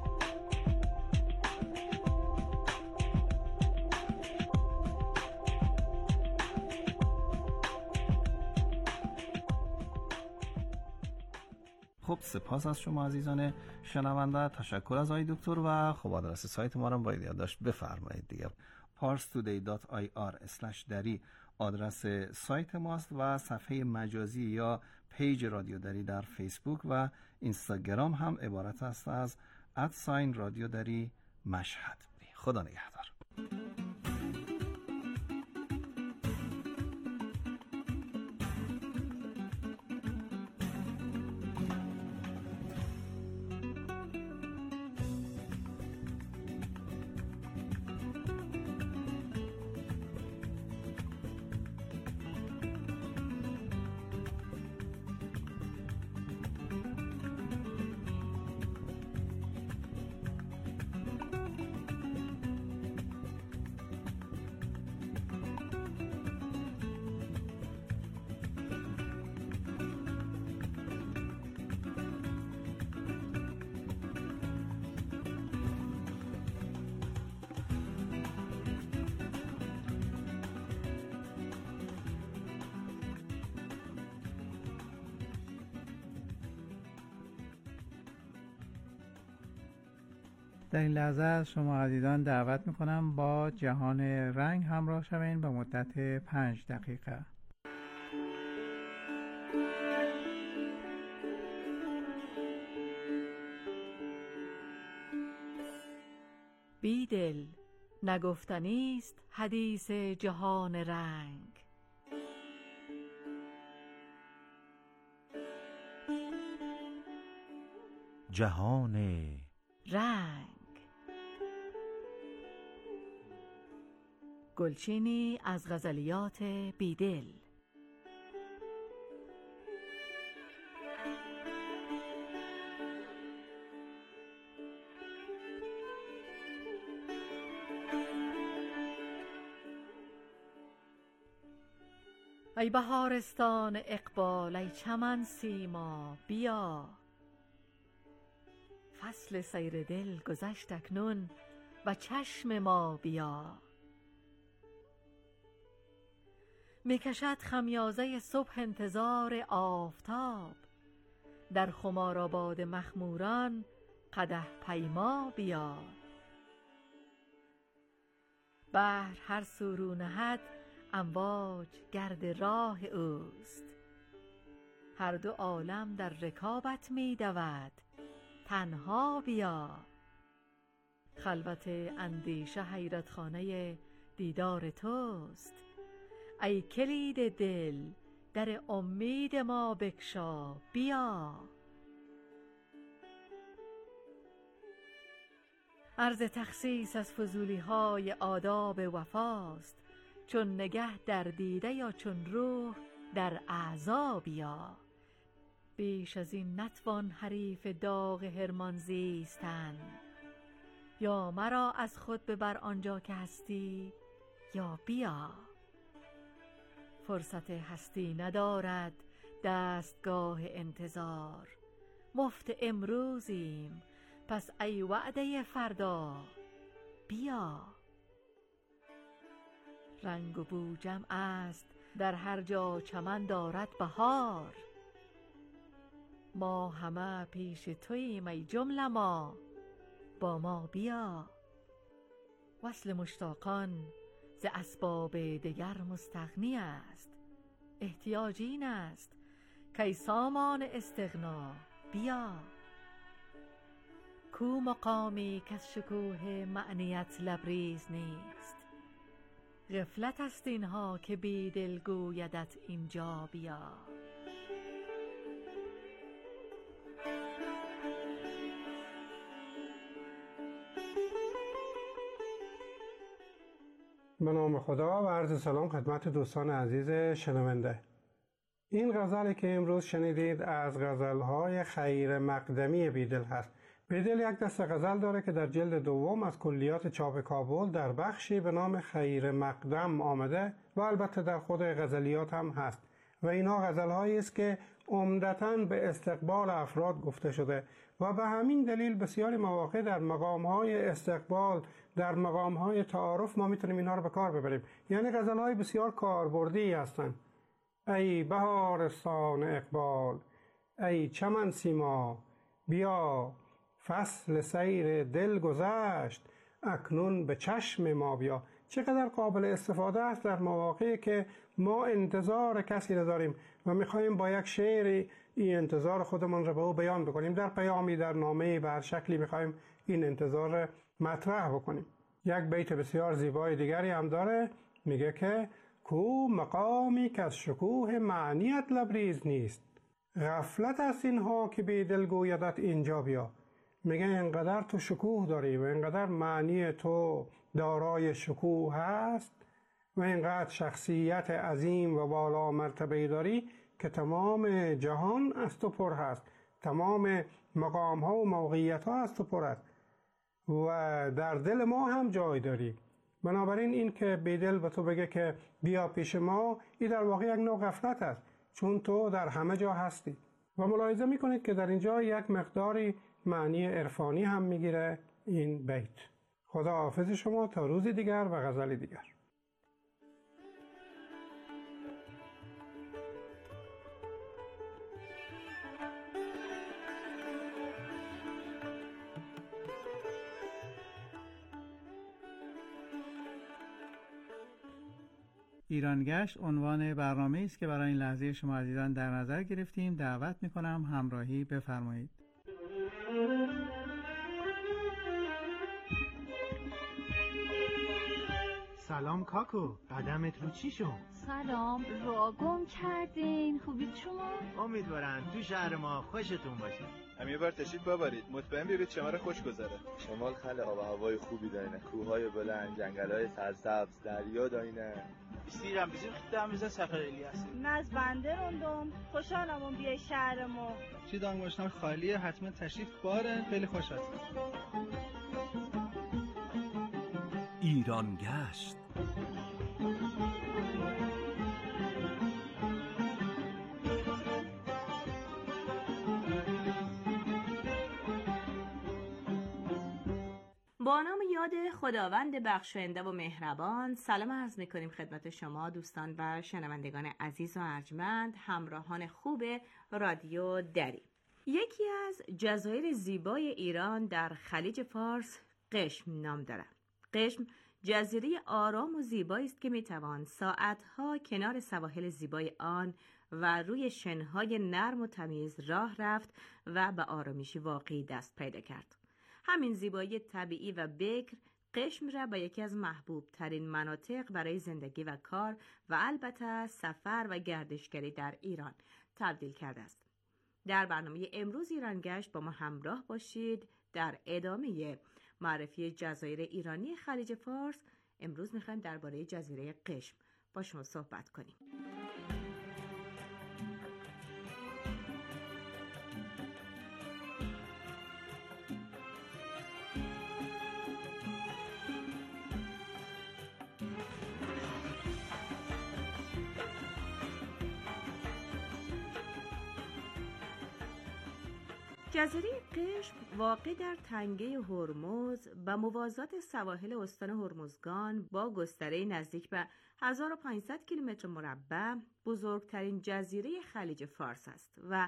خب سپاس از شما عزیزان شنونده، تشکر از آقای دکتر و خب آدرس سایت ما رو باید یادداشت بفرمایید دیگه. parstoday.ir/dari آدرس سایت ماست و صفحه مجازی یا پیج رادیو دری در فیسبوک و اینستاگرام هم عبارت است از @رادیو دری مشهد. خدا نگهدار. در این لحظه از شما عزیزان دعوت میکنم با جهان رنگ همراه شوین به مدت 5 دقیقه. بیدل نگفتنی است حدیث جهان رنگ. جهان رنگ. گلچینی از غزلیات بیدل. ای بهارستان اقبال، ای چمن سیما بیا. فصل سیر دل گذشت اکنون و چشم ما بیا. میکشد خمیازه صبح انتظار آفتاب، در خمارآباد مخموران قدح پیما بیا. بحر هر سو رو نهد امواج گرد راه اوست، هر دو عالم در رکابت می دود تنها بیا. خلوت اندیشه حیرت خانه دیدار توست، ای کلید دل در امید ما بگشا بیا. عرض تخصیص از فضولی های آداب وفاست، چون نگه در دیده یا چون روح در اعضا بیا. بیش از این نتوان حریف داغ حرمان زیستن، یا مرا از خود ببر آنجا که هستی یا بیا. فرصت هستی ندارد دستگاه انتظار، مفت امروزیم پس ای وعده فردا بیا. رنگ و بو جمع است در هر جا چمن دارد بهار، ما همه پیش توییم ای جمله ما با ما بیا. وصل مشتاقان ز اسباب دگر مستغنی است، احتیاج این است کی سامان استغنا بیا. کو مقامی کز شکوه معنیت لبریز نیست، غفلت است اینها که بیدل گویدت اینجا بیا. به نام خدا و عرض سلام خدمت دوستان عزیز شنونده. این غزلی که امروز شنیدید از غزلهای خیر مقدمی بیدل هست. بیدل یک دست غزل داره که در جلد دوم از کلیات چاپ کابل در بخشی به نام خیر مقدم آمده و البته در خود غزلیات هم هست و اینا غزلهایی است که عمدتاً به استقبال افراد گفته شده و به همین دلیل بسیاری مواقع در مقامهای استقبال، در مقامهای تعارف ما میتونیم اینها رو به کار ببریم. یعنی غزلهای بسیار کاربردی هستند. ای بهارستان اقبال، ای چمن سیما بیا. فصل سیر دل گذشت اکنون به چشم ما بیا. چقدر قابل استفاده است در مواقعی که ما انتظار کسی را داریم و میخوایم با یک شعری این انتظار خودمون را به او بیان بکنیم، در پیامی، در نامه‌ای، به هر شکلی میخوایم این انتظار مطرح بکنیم. یک بیت بسیار زیبای دیگری هم داره، میگه که کو مقامی که از شکوه معنیت لبریز نیست، غفلت است اینها که بیدل گویدت اینجا بیا. میگه اینقدر تو شکوه داری و اینقدر معنی تو دارای شکوه هست و اینقدر شخصیت عظیم و بالا مرتبه داری که تمام جهان از تو پر هست، تمام مقام ها و موقعیت ها از تو پر هست و در دل ما هم جای داری. بنابراین این که بیدل به تو بگه که بیا پیش ما، این در واقع یک نوع غفلت است، چون تو در همه جا هستی. و ملاحظه میکنید که در اینجا یک مقداری معنی عرفانی هم میگیره این بیت. خدا حافظ شما تا روزی دیگر و غزلی دیگر. ایرانگشت عنوان برنامه است که برای این لحظه شما عزیزان در نظر گرفتیم. دعوت می‌کنم همراهی بفرمایید. سلام کاکو، قدمت رو چی شد؟ سلام، راه گم کردین. خوبید شما؟ امیدوارم تو شهر ما خوشتون باشه. هم یه بار تشریف ببرید، مطمئن بیارید شمال خوش گذره. شمال خیلی آب و هوای خوبی داره، کوههای بلند، جنگل‌های سرسبز، دریا داینه. بیستیرم بزیر خدام بزن سفر الیاسی. ناز بنده روندم، خوشحالم بیای شهرمو. چی دانگوشنام خالیه، حتما تشریف باره، خیلی خوش هستم. ایرانگشت. با نام یاد خداوند بخشنده و مهربان، سلام عرض می‌کنیم خدمت شما دوستان و شنوندگان عزیز و ارجمند، همراهان خوب رادیو دری. یکی از جزایر زیبای ایران در خلیج فارس قشم نام دارد. قشم جزیره آرام و زیبایی است که میتوان ساعتها کنار سواحل زیبای آن و روی شنهای نرم و تمیز راه رفت و به آرامشی واقعی دست پیدا کرد. همین زیبایی طبیعی و بکر قشم را به یکی از محبوب ترین مناطق برای زندگی و کار و البته سفر و گردشگری در ایران تبدیل کرده است. در برنامه امروز ایرانگشت با ما همراه باشید. در ادامه معرفی جزایر ایرانی خلیج فارس امروز میخوایم درباره جزیره قشم با شما صحبت کنیم. جزیره قشم واقع در تنگه هرمز و موازات سواحل استان هرمزگان با گستره نزدیک به 1500 کیلومتر مربع بزرگترین جزیره خلیج فارس است و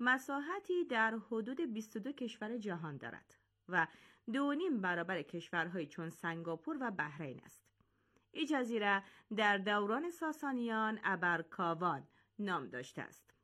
مساحتی در حدود 22 کشور جهان دارد و 2.5 برابر کشورهای چون سنگاپور و بحرین است. این جزیره در دوران ساسانیان ابرکاوان نام داشته است.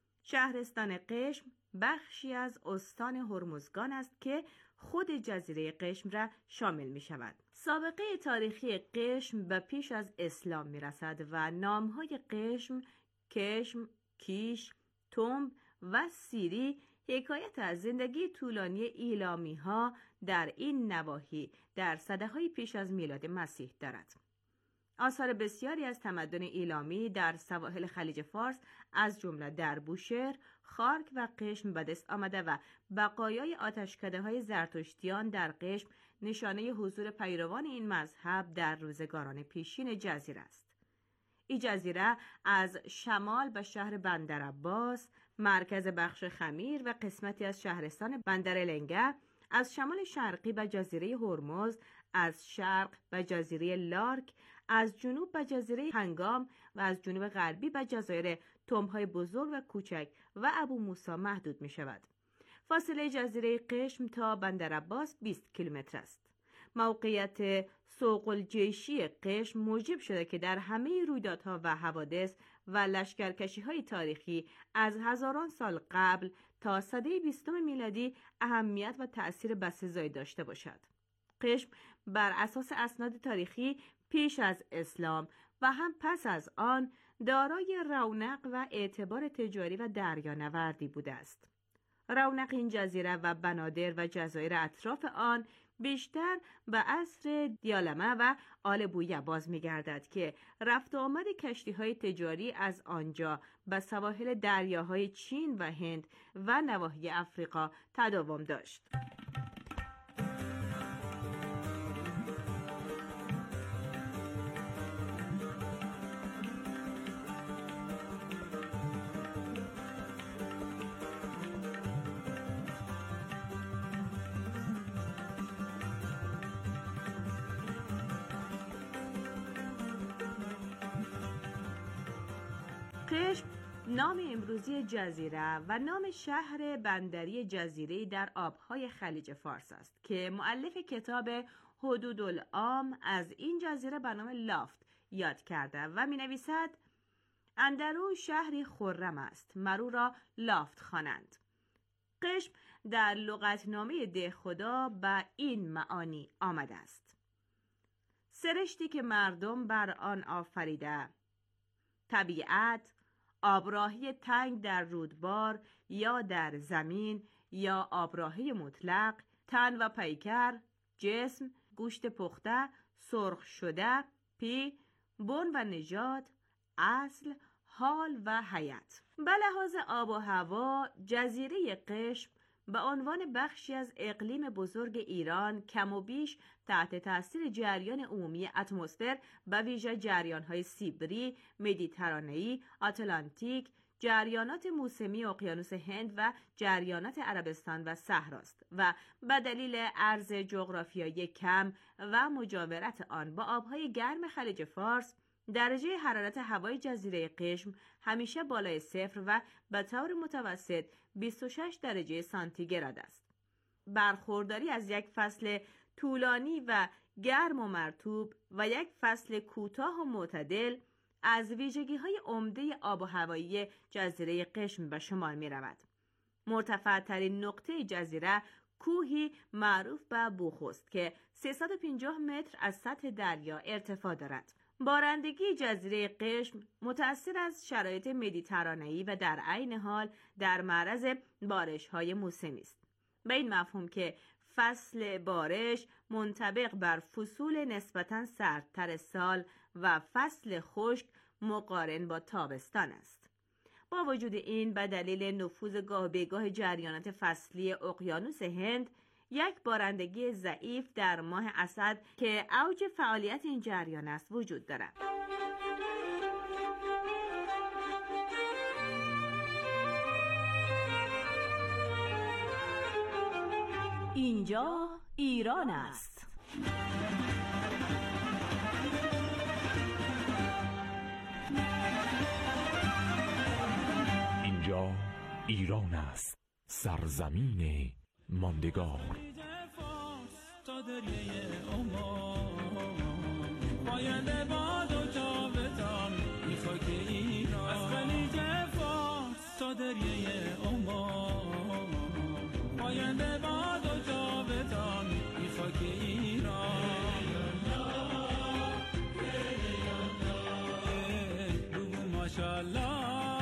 شهرستان قشم بخشی از استان هرمزگان است که خود جزیره قشم را شامل می شود. سابقه تاریخی قشم به پیش از اسلام می رسد و نامهای قشم، کشم، کیش، تنب و سیری حکایت از زندگی طولانی ایلامی ها در این نواحی در سده‌های پیش از میلاد مسیح دارد. آثار بسیاری از تمدن ایلامی در سواحل خلیج فارس از جمله در بوشهر، خارک و قشم به دست آمده و بقایای آتشکده‌های زرتشتیان در قشم نشانه حضور پیروان این مذهب در روزگاران پیشین جزیره است. این جزیره از شمال به شهر بندرعباس، مرکز بخش خمیر و قسمتی از شهرستان بندر لنگه، از شمال شرقی به جزیره هرمز، از شرق به جزیره لارک، از جنوب به جزیره هنگام و از جنوب غربی به جزایر تنب‌های بزرگ و کوچک و ابو موسی محدود می شود. فاصله جزیره قشم تا بندرعباس 20 کیلومتر است. موقعیت سوق الجیشی قشم موجب شده که در همه رویدادها و حوادث و لشکرکشی‌های تاریخی از هزاران سال قبل تا سده 20 میلادی اهمیت و تأثیر بسزایی داشته باشد. قشم بر اساس اسناد تاریخی پیش از اسلام و هم پس از آن دارای رونق و اعتبار تجاری و دریانوردی بوده است. رونق این جزیره و بنادر و جزایر اطراف آن بیشتر به عصر دیالمه و آل بویه باز می‌گردد که رفت و آمد کشتی‌های تجاری از آنجا به سواحل دریاهای چین و هند و نواحی افریقا تداوم داشت. قشم نام امروزی جزیره و نام شهر بندری جزیره در آبهای خلیج فارس است که مؤلف کتاب حدود العام از این جزیره به نام لافت یاد کرده و می نویسد اندرو شهری خرم است، مرو را لافت خوانند. قشم در لغتنامه دهخدا به این معانی آمده است: سرشتی که مردم بر آن آفریده، طبیعت، آبراهی تنگ در رودبار یا در زمین یا آبراهی مطلق، تن و پیکر، جسم، گوشت پخته، سرخ شده، پی، بن و نژاد، اصل، حال و حیات. به لحاظ آب و هوا، جزیره قشم به عنوان بخشی از اقلیم بزرگ ایران کم و بیش تحت تاثیر جریان عمومی اتمسفر به ویژه جریان‌های سیبری، مدیترانه‌ای، آتلانتیک، جریانات موسمی اقیانوس هند و جریانات عربستان و صحراست و به دلیل عرض جغرافیایی کم و مجاورت آن با آبهای گرم خلیج فارس، درجه حرارت هوای جزیره قشم همیشه بالای صفر و به طور متوسط 26 درجه سانتیگراد است. برخورداری از یک فصل طولانی و گرم و مرطوب و یک فصل کوتاه و معتدل از ویژگی‌های عمده آب و هوایی جزیره قشم به شمار می‌رود. مرتفع‌ترین نقطه جزیره کوهی معروف به بوخست که 350 متر از سطح دریا ارتفاع دارد. بارندگی جزیره قشم متأثر از شرایط مدیترانه‌ای و در عین حال در معرض بارش‌های موسمی است. به این مفهوم که فصل بارش منطبق بر فصول نسبتاً سردتر سال و فصل خشک مقارن با تابستان است. با وجود این، به دلیل نفوذ گاه به گاه جریانات فصلی اقیانوس هند، یک بارندگی ضعیف در ماه اسد که اوج فعالیت این جریان است وجود دارد. اینجا ایران است. اینجا ایران است، سرزمین ماندگار. تا دریای پاینده باد و جاودان این خاک ایران، از خلیج فارس تا دریای پاینده باد و جاودان این خاک ایران. بگو ماشاءالله.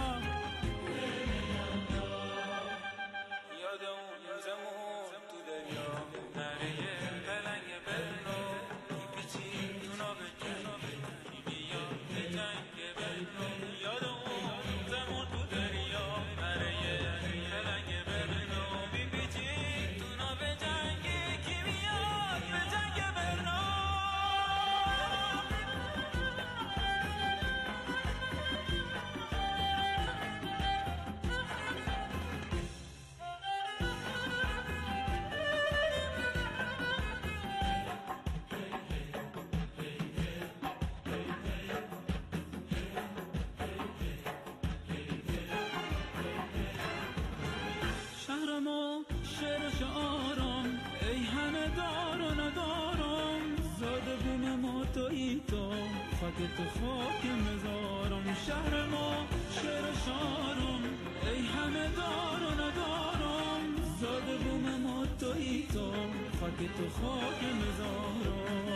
شعر و شعارم ای همه دار و ندارم، زاده بوم ما تویی تو، خاک تو خاک مزارم. شهر ما شعر و شعارم ای همه دار و ندارم، زاده بوم ما تویی تو، خاک تو خاک مزارم.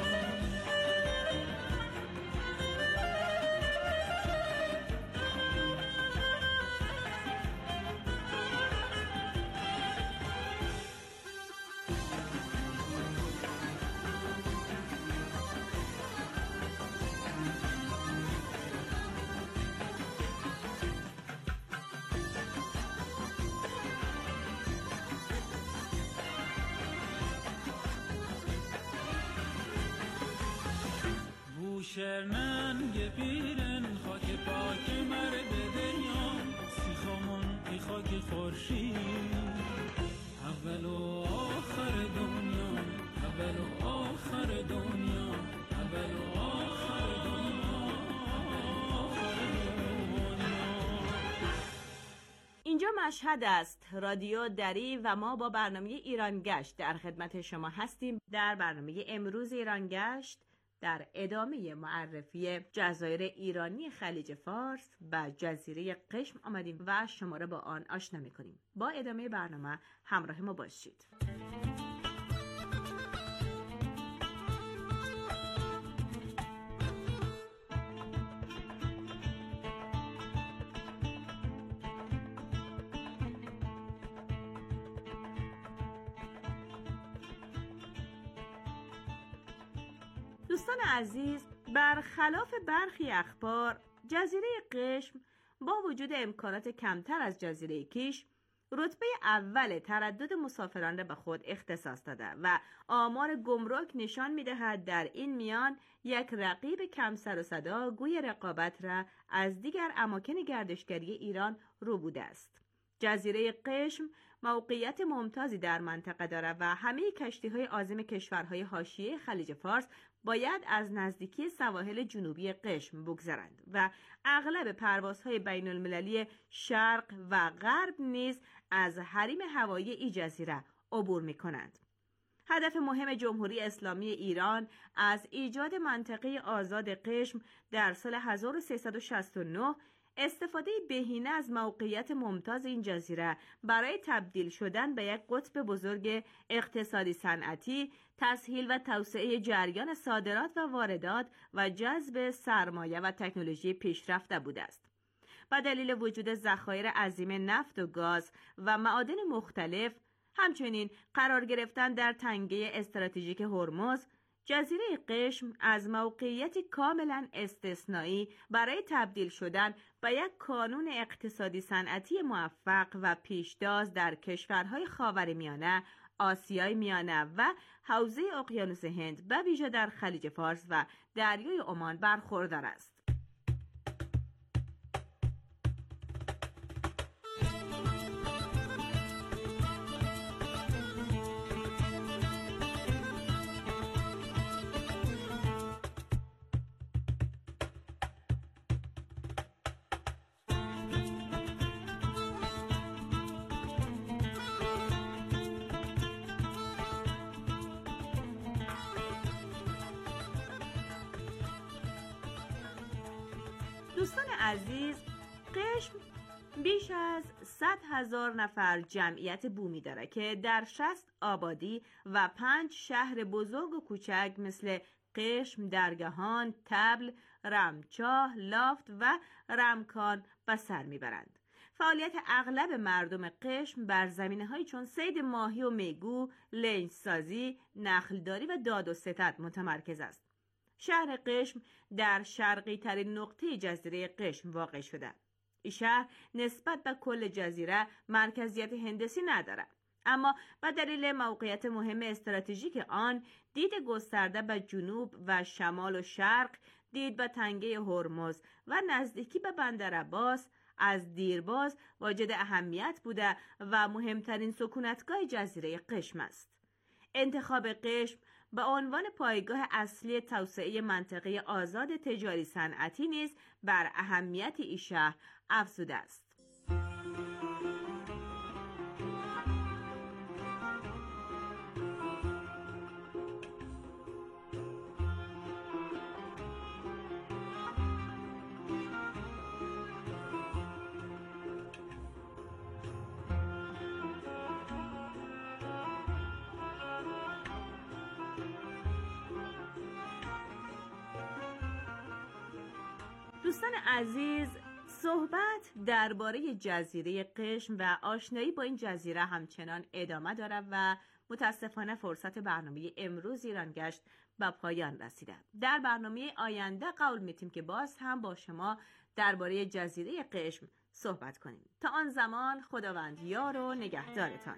شرننگ پیرن خاک پاک مرد دنیا، سیخامون ای خاک خورشید، اول و آخر دنیا، اول و آخر دنیا، اول و آخر دنیا، آخر دنیا. اینجا مشهد است، رادیو دری و ما با برنامه ایران گشت در خدمت شما هستیم. در برنامه امروز ایران گشت در ادامه معرفی جزایر ایرانی خلیج فارس و جزیره قشم آمدیم و شما را با آن آشنا می‌کنیم. با ادامه برنامه همراه ما باشید. دوستان عزیز، برخلاف برخی اخبار، جزیره قشم با وجود امکانات کمتر از جزیره کیش رتبه اول تردد مسافران را به خود اختصاص داده و آمار گمرک نشان می‌دهد در این میان یک رقیب کم سر و صدا گوی رقابت را از دیگر اماکن گردشگری ایران رو بوده است. جزیره قشم موقعیت ممتازی در منطقه دارد و همه کشتی‌های عازم کشورهای حاشیه خلیج فارس باید از نزدیکی سواحل جنوبی قشم بگذرند و اغلب پروازهای بین المللی شرق و غرب نیز از حریم هوایی این جزیره عبور می‌کنند. هدف مهم جمهوری اسلامی ایران از ایجاد منطقه آزاد قشم در سال 1369 استفاده بهینه از موقعیت ممتاز این جزیره برای تبدیل شدن به یک قطب بزرگ اقتصادی صنعتی، تسهیل و توسعه جریان صادرات و واردات و جذب سرمایه و تکنولوژی پیشرفته بوده است. به دلیل وجود ذخایر عظیم نفت و گاز و معادن مختلف، همچنین قرار گرفتن در تنگه استراتژیک هرمز، جزیره قشم از موقعیتی کاملا استثنایی برای تبدیل شدن به یک کانون اقتصادی صنعتی موفق و پیشتاز در کشورهای خاورمیانه، آسیای میانه و حوزه اقیانوس هند به ویژه در خلیج فارس و دریای عمان برخوردار است. دوستان عزیز، قشم بیش از 100,000 نفر جمعیت بومی داره که در 60 آبادی و 5 شهر بزرگ و کوچک مثل قشم، درگهان، تبل، رمچاه، لافت و رمکان به سر میبرند. فعالیت اغلب مردم قشم بر زمینه‌هایی چون صید ماهی و میگو، لنج‌سازی، نخلداری و داد و ستد متمرکز است. شهر قشم در شرقی ترین نقطه جزیره قشم واقع شده. این شهر نسبت به کل جزیره مرکزیت هندسی ندارد، اما به دلیل موقعیت مهم استراتژیک آن، دید گسترده به جنوب و شمال و شرق، دید به تنگه هرمز و نزدیکی به بندر عباس از دیرباز واجد اهمیت بوده و مهمترین سکونتگاه جزیره قشم است. انتخاب قشم به عنوان پایگاه اصلی توسعه منطقه آزاد تجاری صنعتی نیز بر اهمیت این شهر افزوده است. دوستان عزیز، صحبت درباره جزیره قشم و آشنایی با این جزیره همچنان ادامه دارد و متاسفانه فرصت برنامه امروز ایران گشت به پایان رسیده. در برنامه آینده قول می‌دیم که باز هم با شما درباره جزیره قشم صحبت کنیم. تا آن زمان خداوند یار و نگهدارتان.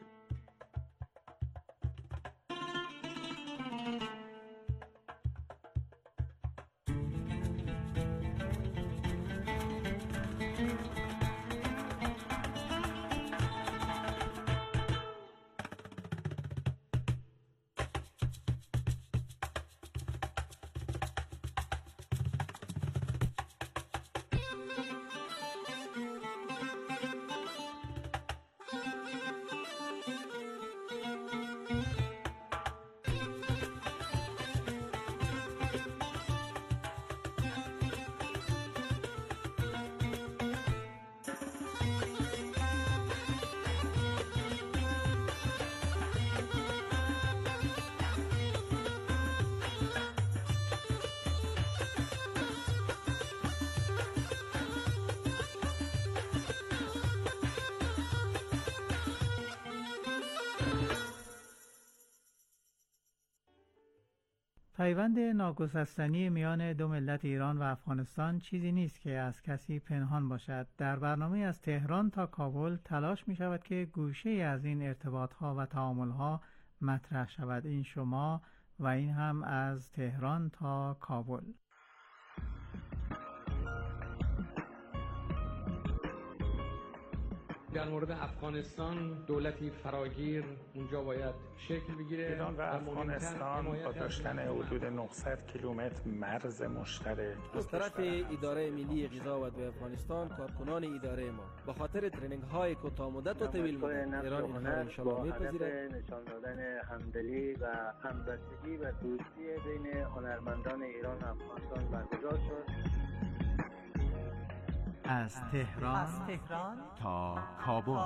پیوند ناگسستنی میان دو ملت ایران و افغانستان چیزی نیست که از کسی پنهان باشد. در برنامه از تهران تا کابل تلاش می شود که گوشه از این ارتباطها و تعاملها مطرح شود. این شما و این هم از تهران تا کابل. در مورد افغانستان دولتی فراگیر اونجا باید شکل بگیره. ایران و افغانستان با داشتن حدود 900 کیلومتر مرز مشترک از طرف اداره ملی غذا و دواء افغانستان کارکنان اداره ما به خاطر ترینینگ های کوتاه مدت و طویل مدت ایران اینها را ان شاء الله میپذیرد. نشان دادن همدلی و همبستگی و دوستی بین هنرمندان ایران و افغانستان برگزار شد. از تهران تا کابل.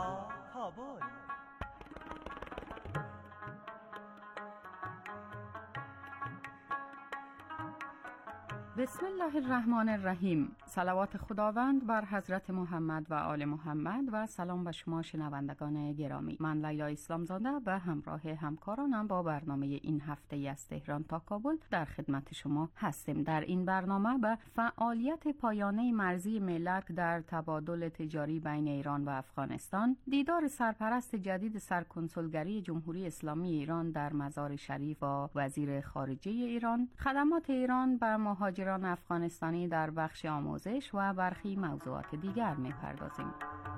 بسم الله الرحمن الرحیم. صلوات خداوند بر حضرت محمد و آل محمد و سلام به شما شنوندگان گرامی. من لیلا اسلامزاده به همراه همکارانم با برنامه این هفته از تهران تا کابل در خدمت شما هستیم. در این برنامه به فعالیت پایانه مرزی ملک در تبادل تجاری بین ایران و افغانستان، دیدار سرپرست جدید سرکنسولگری جمهوری اسلامی ایران در مزار شریف با وزیر خارجه ایران، خدمات ایران به مهاجران افغانستانی در بخش آموزش و برخی موضوعات دیگر می‌پردازیم.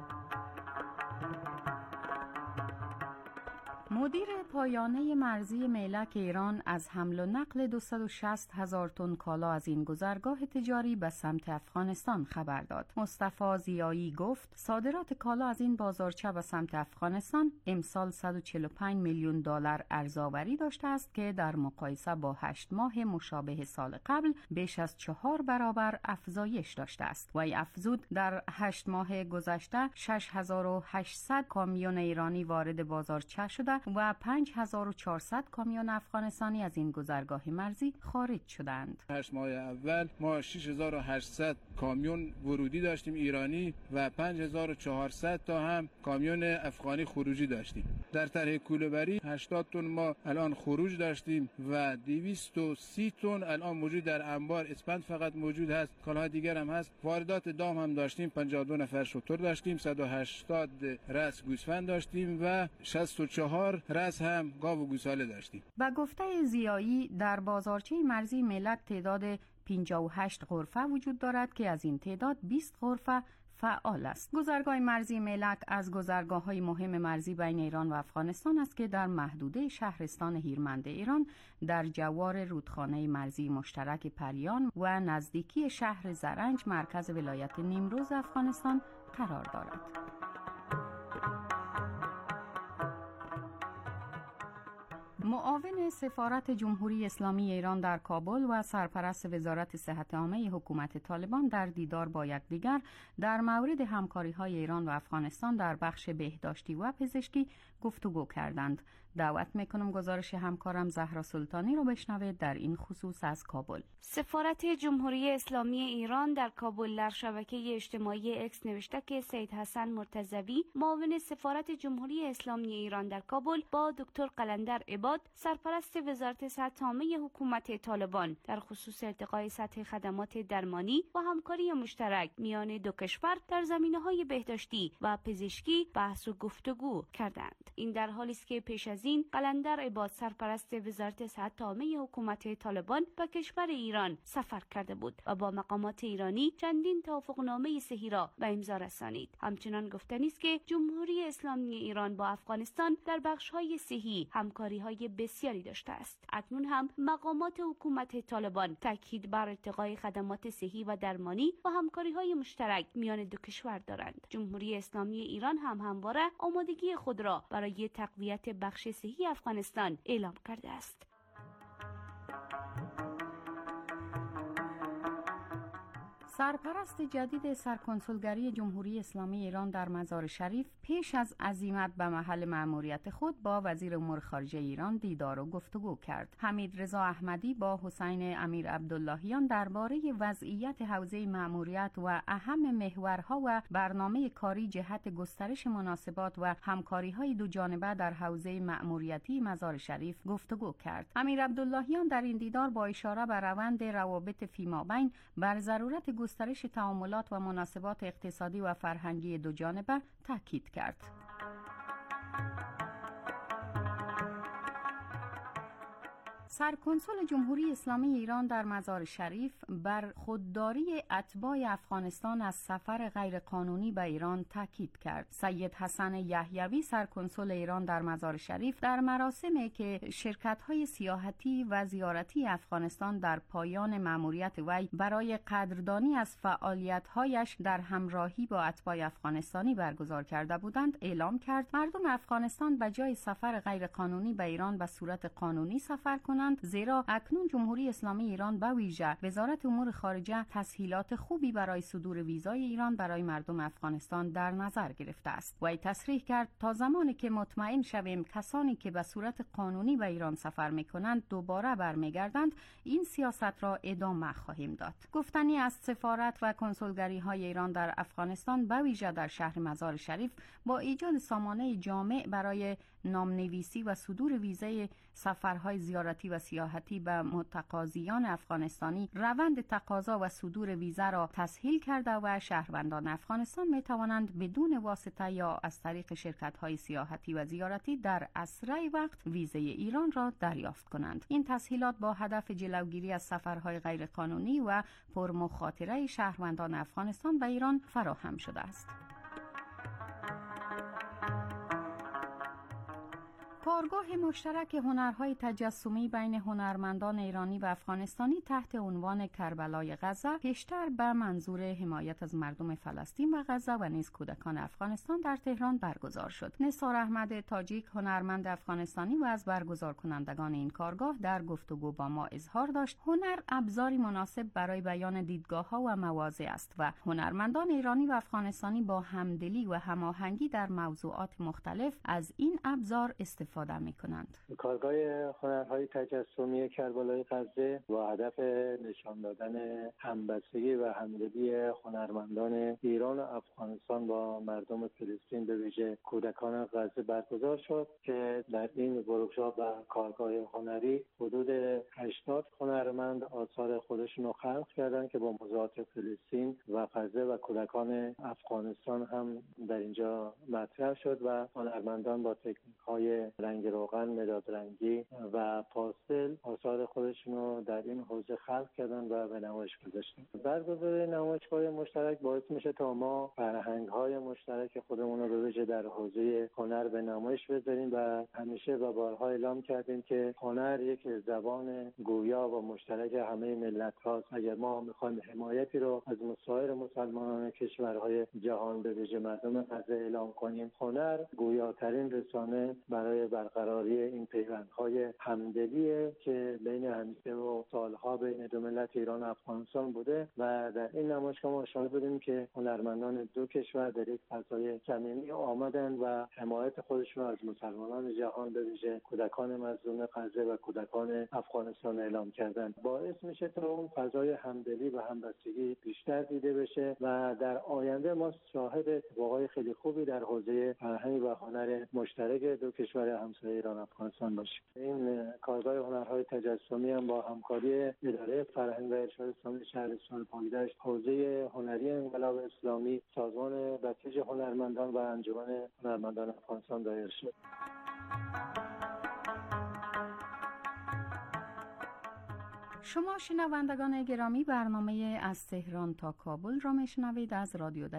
مدیر پایانه مرزی ملک ایران از حمل و نقل 260,000 تن کالا از این گذرگاه تجاری به سمت افغانستان خبر داد. مصطفی ضیایی گفت صادرات کالا از این بازارچه به سمت افغانستان امسال 145 میلیون دلار ارزآوری داشته است که در مقایسه با 8 ماه مشابه سال قبل بیش از 4 برابر افزایش داشته است. وی افزود در 8 ماه گذشته 6800 کامیون ایرانی وارد بازارچه شده و 5400 کامیون افغانستانی از این گذرگاه مرزی خارج شدند. 8 ماه اول ما 6800 کامیون ورودی داشتیم ایرانی و 5400 تا هم کامیون افغانی خروجی داشتیم. در طرح کوله‌بری 80 تن ما الان خروج داشتیم و 230 تن الان موجود در انبار اسپند فقط موجود هست. کالاهای دیگر هم هست. واردات دام هم داشتیم، 52 نفر شتر داشتیم، 180 رأس گوسفند داشتیم و 64 رأس هم گاو و گوساله داشتیم. و گفته ضیایی در بازارچه مرزی ملک تعداد 58 غرفه وجود دارد که از این تعداد 20 غرفه فعال است. گذرگاه مرزی ملک از گذرگاه‌های مهم مرزی بین ایران و افغانستان است که در محدوده شهرستان هیرمند ایران در جوار رودخانه مرزی مشترک پریان و نزدیکی شهر زرنج مرکز ولایت نیمروز افغانستان قرار دارد. معاون سفارت جمهوری اسلامی ایران در کابل و سرپرست وزارت صحت عامه حکومت طالبان در دیدار با یکدیگر در مورد همکاری‌های ایران و افغانستان در بخش بهداشتی و پزشکی گفتگو کردند. دعوت میکنم گزارش همکارم زهرا سلطانی رو بشنوید در این خصوص از کابل. سفارت جمهوری اسلامی ایران در کابل در شبکه اجتماعی اکس نوشته که سید حسن مرتضوی معاون سفارت جمهوری اسلامی ایران در کابل با دکتر قلندر عباد سرپرست وزارت صحت عامه حکومت طالبان در خصوص ارتقای سطح خدمات درمانی و همکاری مشترک میان دو کشور در زمینه‌های بهداشتی و پزشکی بحث و گفتگو کردند. این در حالی است که پیش از این قلندر عباد سرپرست وزارت صحت عامه حکومت طالبان به کشور ایران سفر کرده بود و با مقامات ایرانی چندین توافقنامه صحی را به امضا رسانید. همچنان گفتنی است که جمهوری اسلامی ایران با افغانستان در بخش‌های صحی همکاری‌های بسیاری داشته است. اکنون هم مقامات حکومت طالبان تاکید بر ارتقای خدمات صحی و درمانی و همکاری‌های مشترک میان دو کشور دارند. جمهوری اسلامی ایران هم همواره آمادگی خود را برای تقویت بخش صحی افغانستان اعلام کرده است. سرپرست جدید سرکنسولگری جمهوری اسلامی ایران در مزار شریف پیش از عزیمت به محل مأموریت خود با وزیر امور خارجه ایران دیدار و گفتگو کرد. حمید رضا احمدی با حسین امیر عبداللهیان درباره وضعیت حوزه مأموریت و اهم محورها و برنامه کاری جهت گسترش مناسبات و همکاری‌های دو جانبه در حوزه مأموریتی مزار شریف گفتگو کرد. امیر عبداللهیان در این دیدار با اشاره به روند روابط فیمابین بر ضرورت گسترش تعاملات و مناسبات اقتصادی و فرهنگی دو جانبه تاکید کرد. سرکنسول جمهوری اسلامی ایران در مزار شریف بر خودداری اتباع افغانستان از سفر غیرقانونی به ایران تاکید کرد. سید حسن یحیوی سرکنسول ایران در مزار شریف در مراسمی که شرکت‌های سیاحتی و زیارتی افغانستان در پایان مأموریت وی برای قدردانی از فعالیت‌هایش در همراهی با اتباع افغانستانی برگزار کرده بودند اعلام کرد مردم افغانستان به جای سفر غیرقانونی به ایران به صورت قانونی سفر کنند، زیرا اکنون جمهوری اسلامی ایران به ویژه وزارت امور خارجه تسهیلات خوبی برای صدور ویزای ایران برای مردم افغانستان در نظر گرفته است. وی تصریح کرد تا زمانی که مطمئن شویم کسانی که به صورت قانونی به ایران سفر می‌کنند دوباره برمیگردند، این سیاست را ادامه خواهیم داد. گفتنی از سفارت و کنسولگری‌های ایران در افغانستان به ویژه در شهر مزار شریف با ایجاد سامانه جامع برای نامنویسی و صدور ویزای سفرهای زیارتی و سیاحتی به متقاضیان افغانستانی روند تقاضا و صدور ویزا را تسهیل کرده و شهروندان افغانستان می توانند بدون واسطه یا از طریق شرکت‌های سیاحتی و زیارتی در اسرع وقت ویزای ایران را دریافت کنند. این تسهیلات با هدف جلوگیری از سفرهای غیرقانونی و پرمخاطره شهروندان افغانستان به ایران فراهم شده است. کارگاه مشترک هنرهای تجسمی بین هنرمندان ایرانی و افغانستانی تحت عنوان کربلای غزه پیشتر به منظور حمایت از مردم فلسطین و غزه و نیز کودکان افغانستان در تهران برگزار شد. نثار احمد تاجیک هنرمند افغانستانی و از برگزار کنندگان این کارگاه در گفتگو با ما اظهار داشت هنر ابزاری مناسب برای بیان دیدگاه‌ها و مواضع است و هنرمندان ایرانی و افغانستانی با همدلی و هماهنگی در موضوعات مختلف از این ابزار استفاده می‌کنند. کارگاه هنرهای تجسمی کربلای غزه با هدف نشان دادن همبستگی و همدلی هنرمندان ایران و افغانستان با مردم فلسطین به ویژه کودکان غزه برگزار شد که در این ورکشاپ و کارگاه هنری حدود 80 هنرمند آثار خودشون رو خلق کردند که با موضوعات فلسطین و غزه و کودکان افغانستان هم در اینجا مطرح شد و هنرمندان با تکنیک‌های رنگ روغن، مداد رنگی و پاستل آثار خودشون رو در این حوزه خلق کردن و به نمایش گذاشتن. برگزاری نمایشگاه مشترک باعث میشه تا ما فرهنگ‌های مشترک خودمون رو به ویژه در حوزه هنر به نمایش بذاریم و همیشه و بارها اعلام کردیم که هنر یک زبان گویا و مشترک همه ملت‌هاست. اگر ما می‌خوایم حمایتی رو از سایر مسلمانان کشورهای جهان به ویژه مردم غزه اعلام کنیم، هنر گویاترین رسانه برای برقراری این پیوندهای همدلیه که بین همیشه و سالها بین دو ملت ایران و افغانستان بوده و در این نمایشگاه ما شاهد بودیم که هنرمندان دو کشور در یک فضای صمیمی آمدن و حمایت خودشون از مسلمانان جهان به ویژه کودکان مظلوم غزه و کودکان افغانستان اعلام کردن. باعث میشه تا اون فضای همدلی و همبستگی بیشتر دیده بشه و در آینده ما شاهد اتفاقای خیلی خوبی در حوزه فرهنگ و هنر مشترک دو کشور همسایه ایران افغانستان باشه. این کارگاه هنرهای تجسمی هم با همکاری اداره فرهنگ و ارشاد اسلامی شهرستان پایدشت، حوزه هنری انقلاب اسلامی، سازمان بسیج هنرمندان و انجمن هنرمندان افغانستان دایر شد. شما شنوندگان گرامی برنامه از تهران تا کابل را میشنوید از رادیو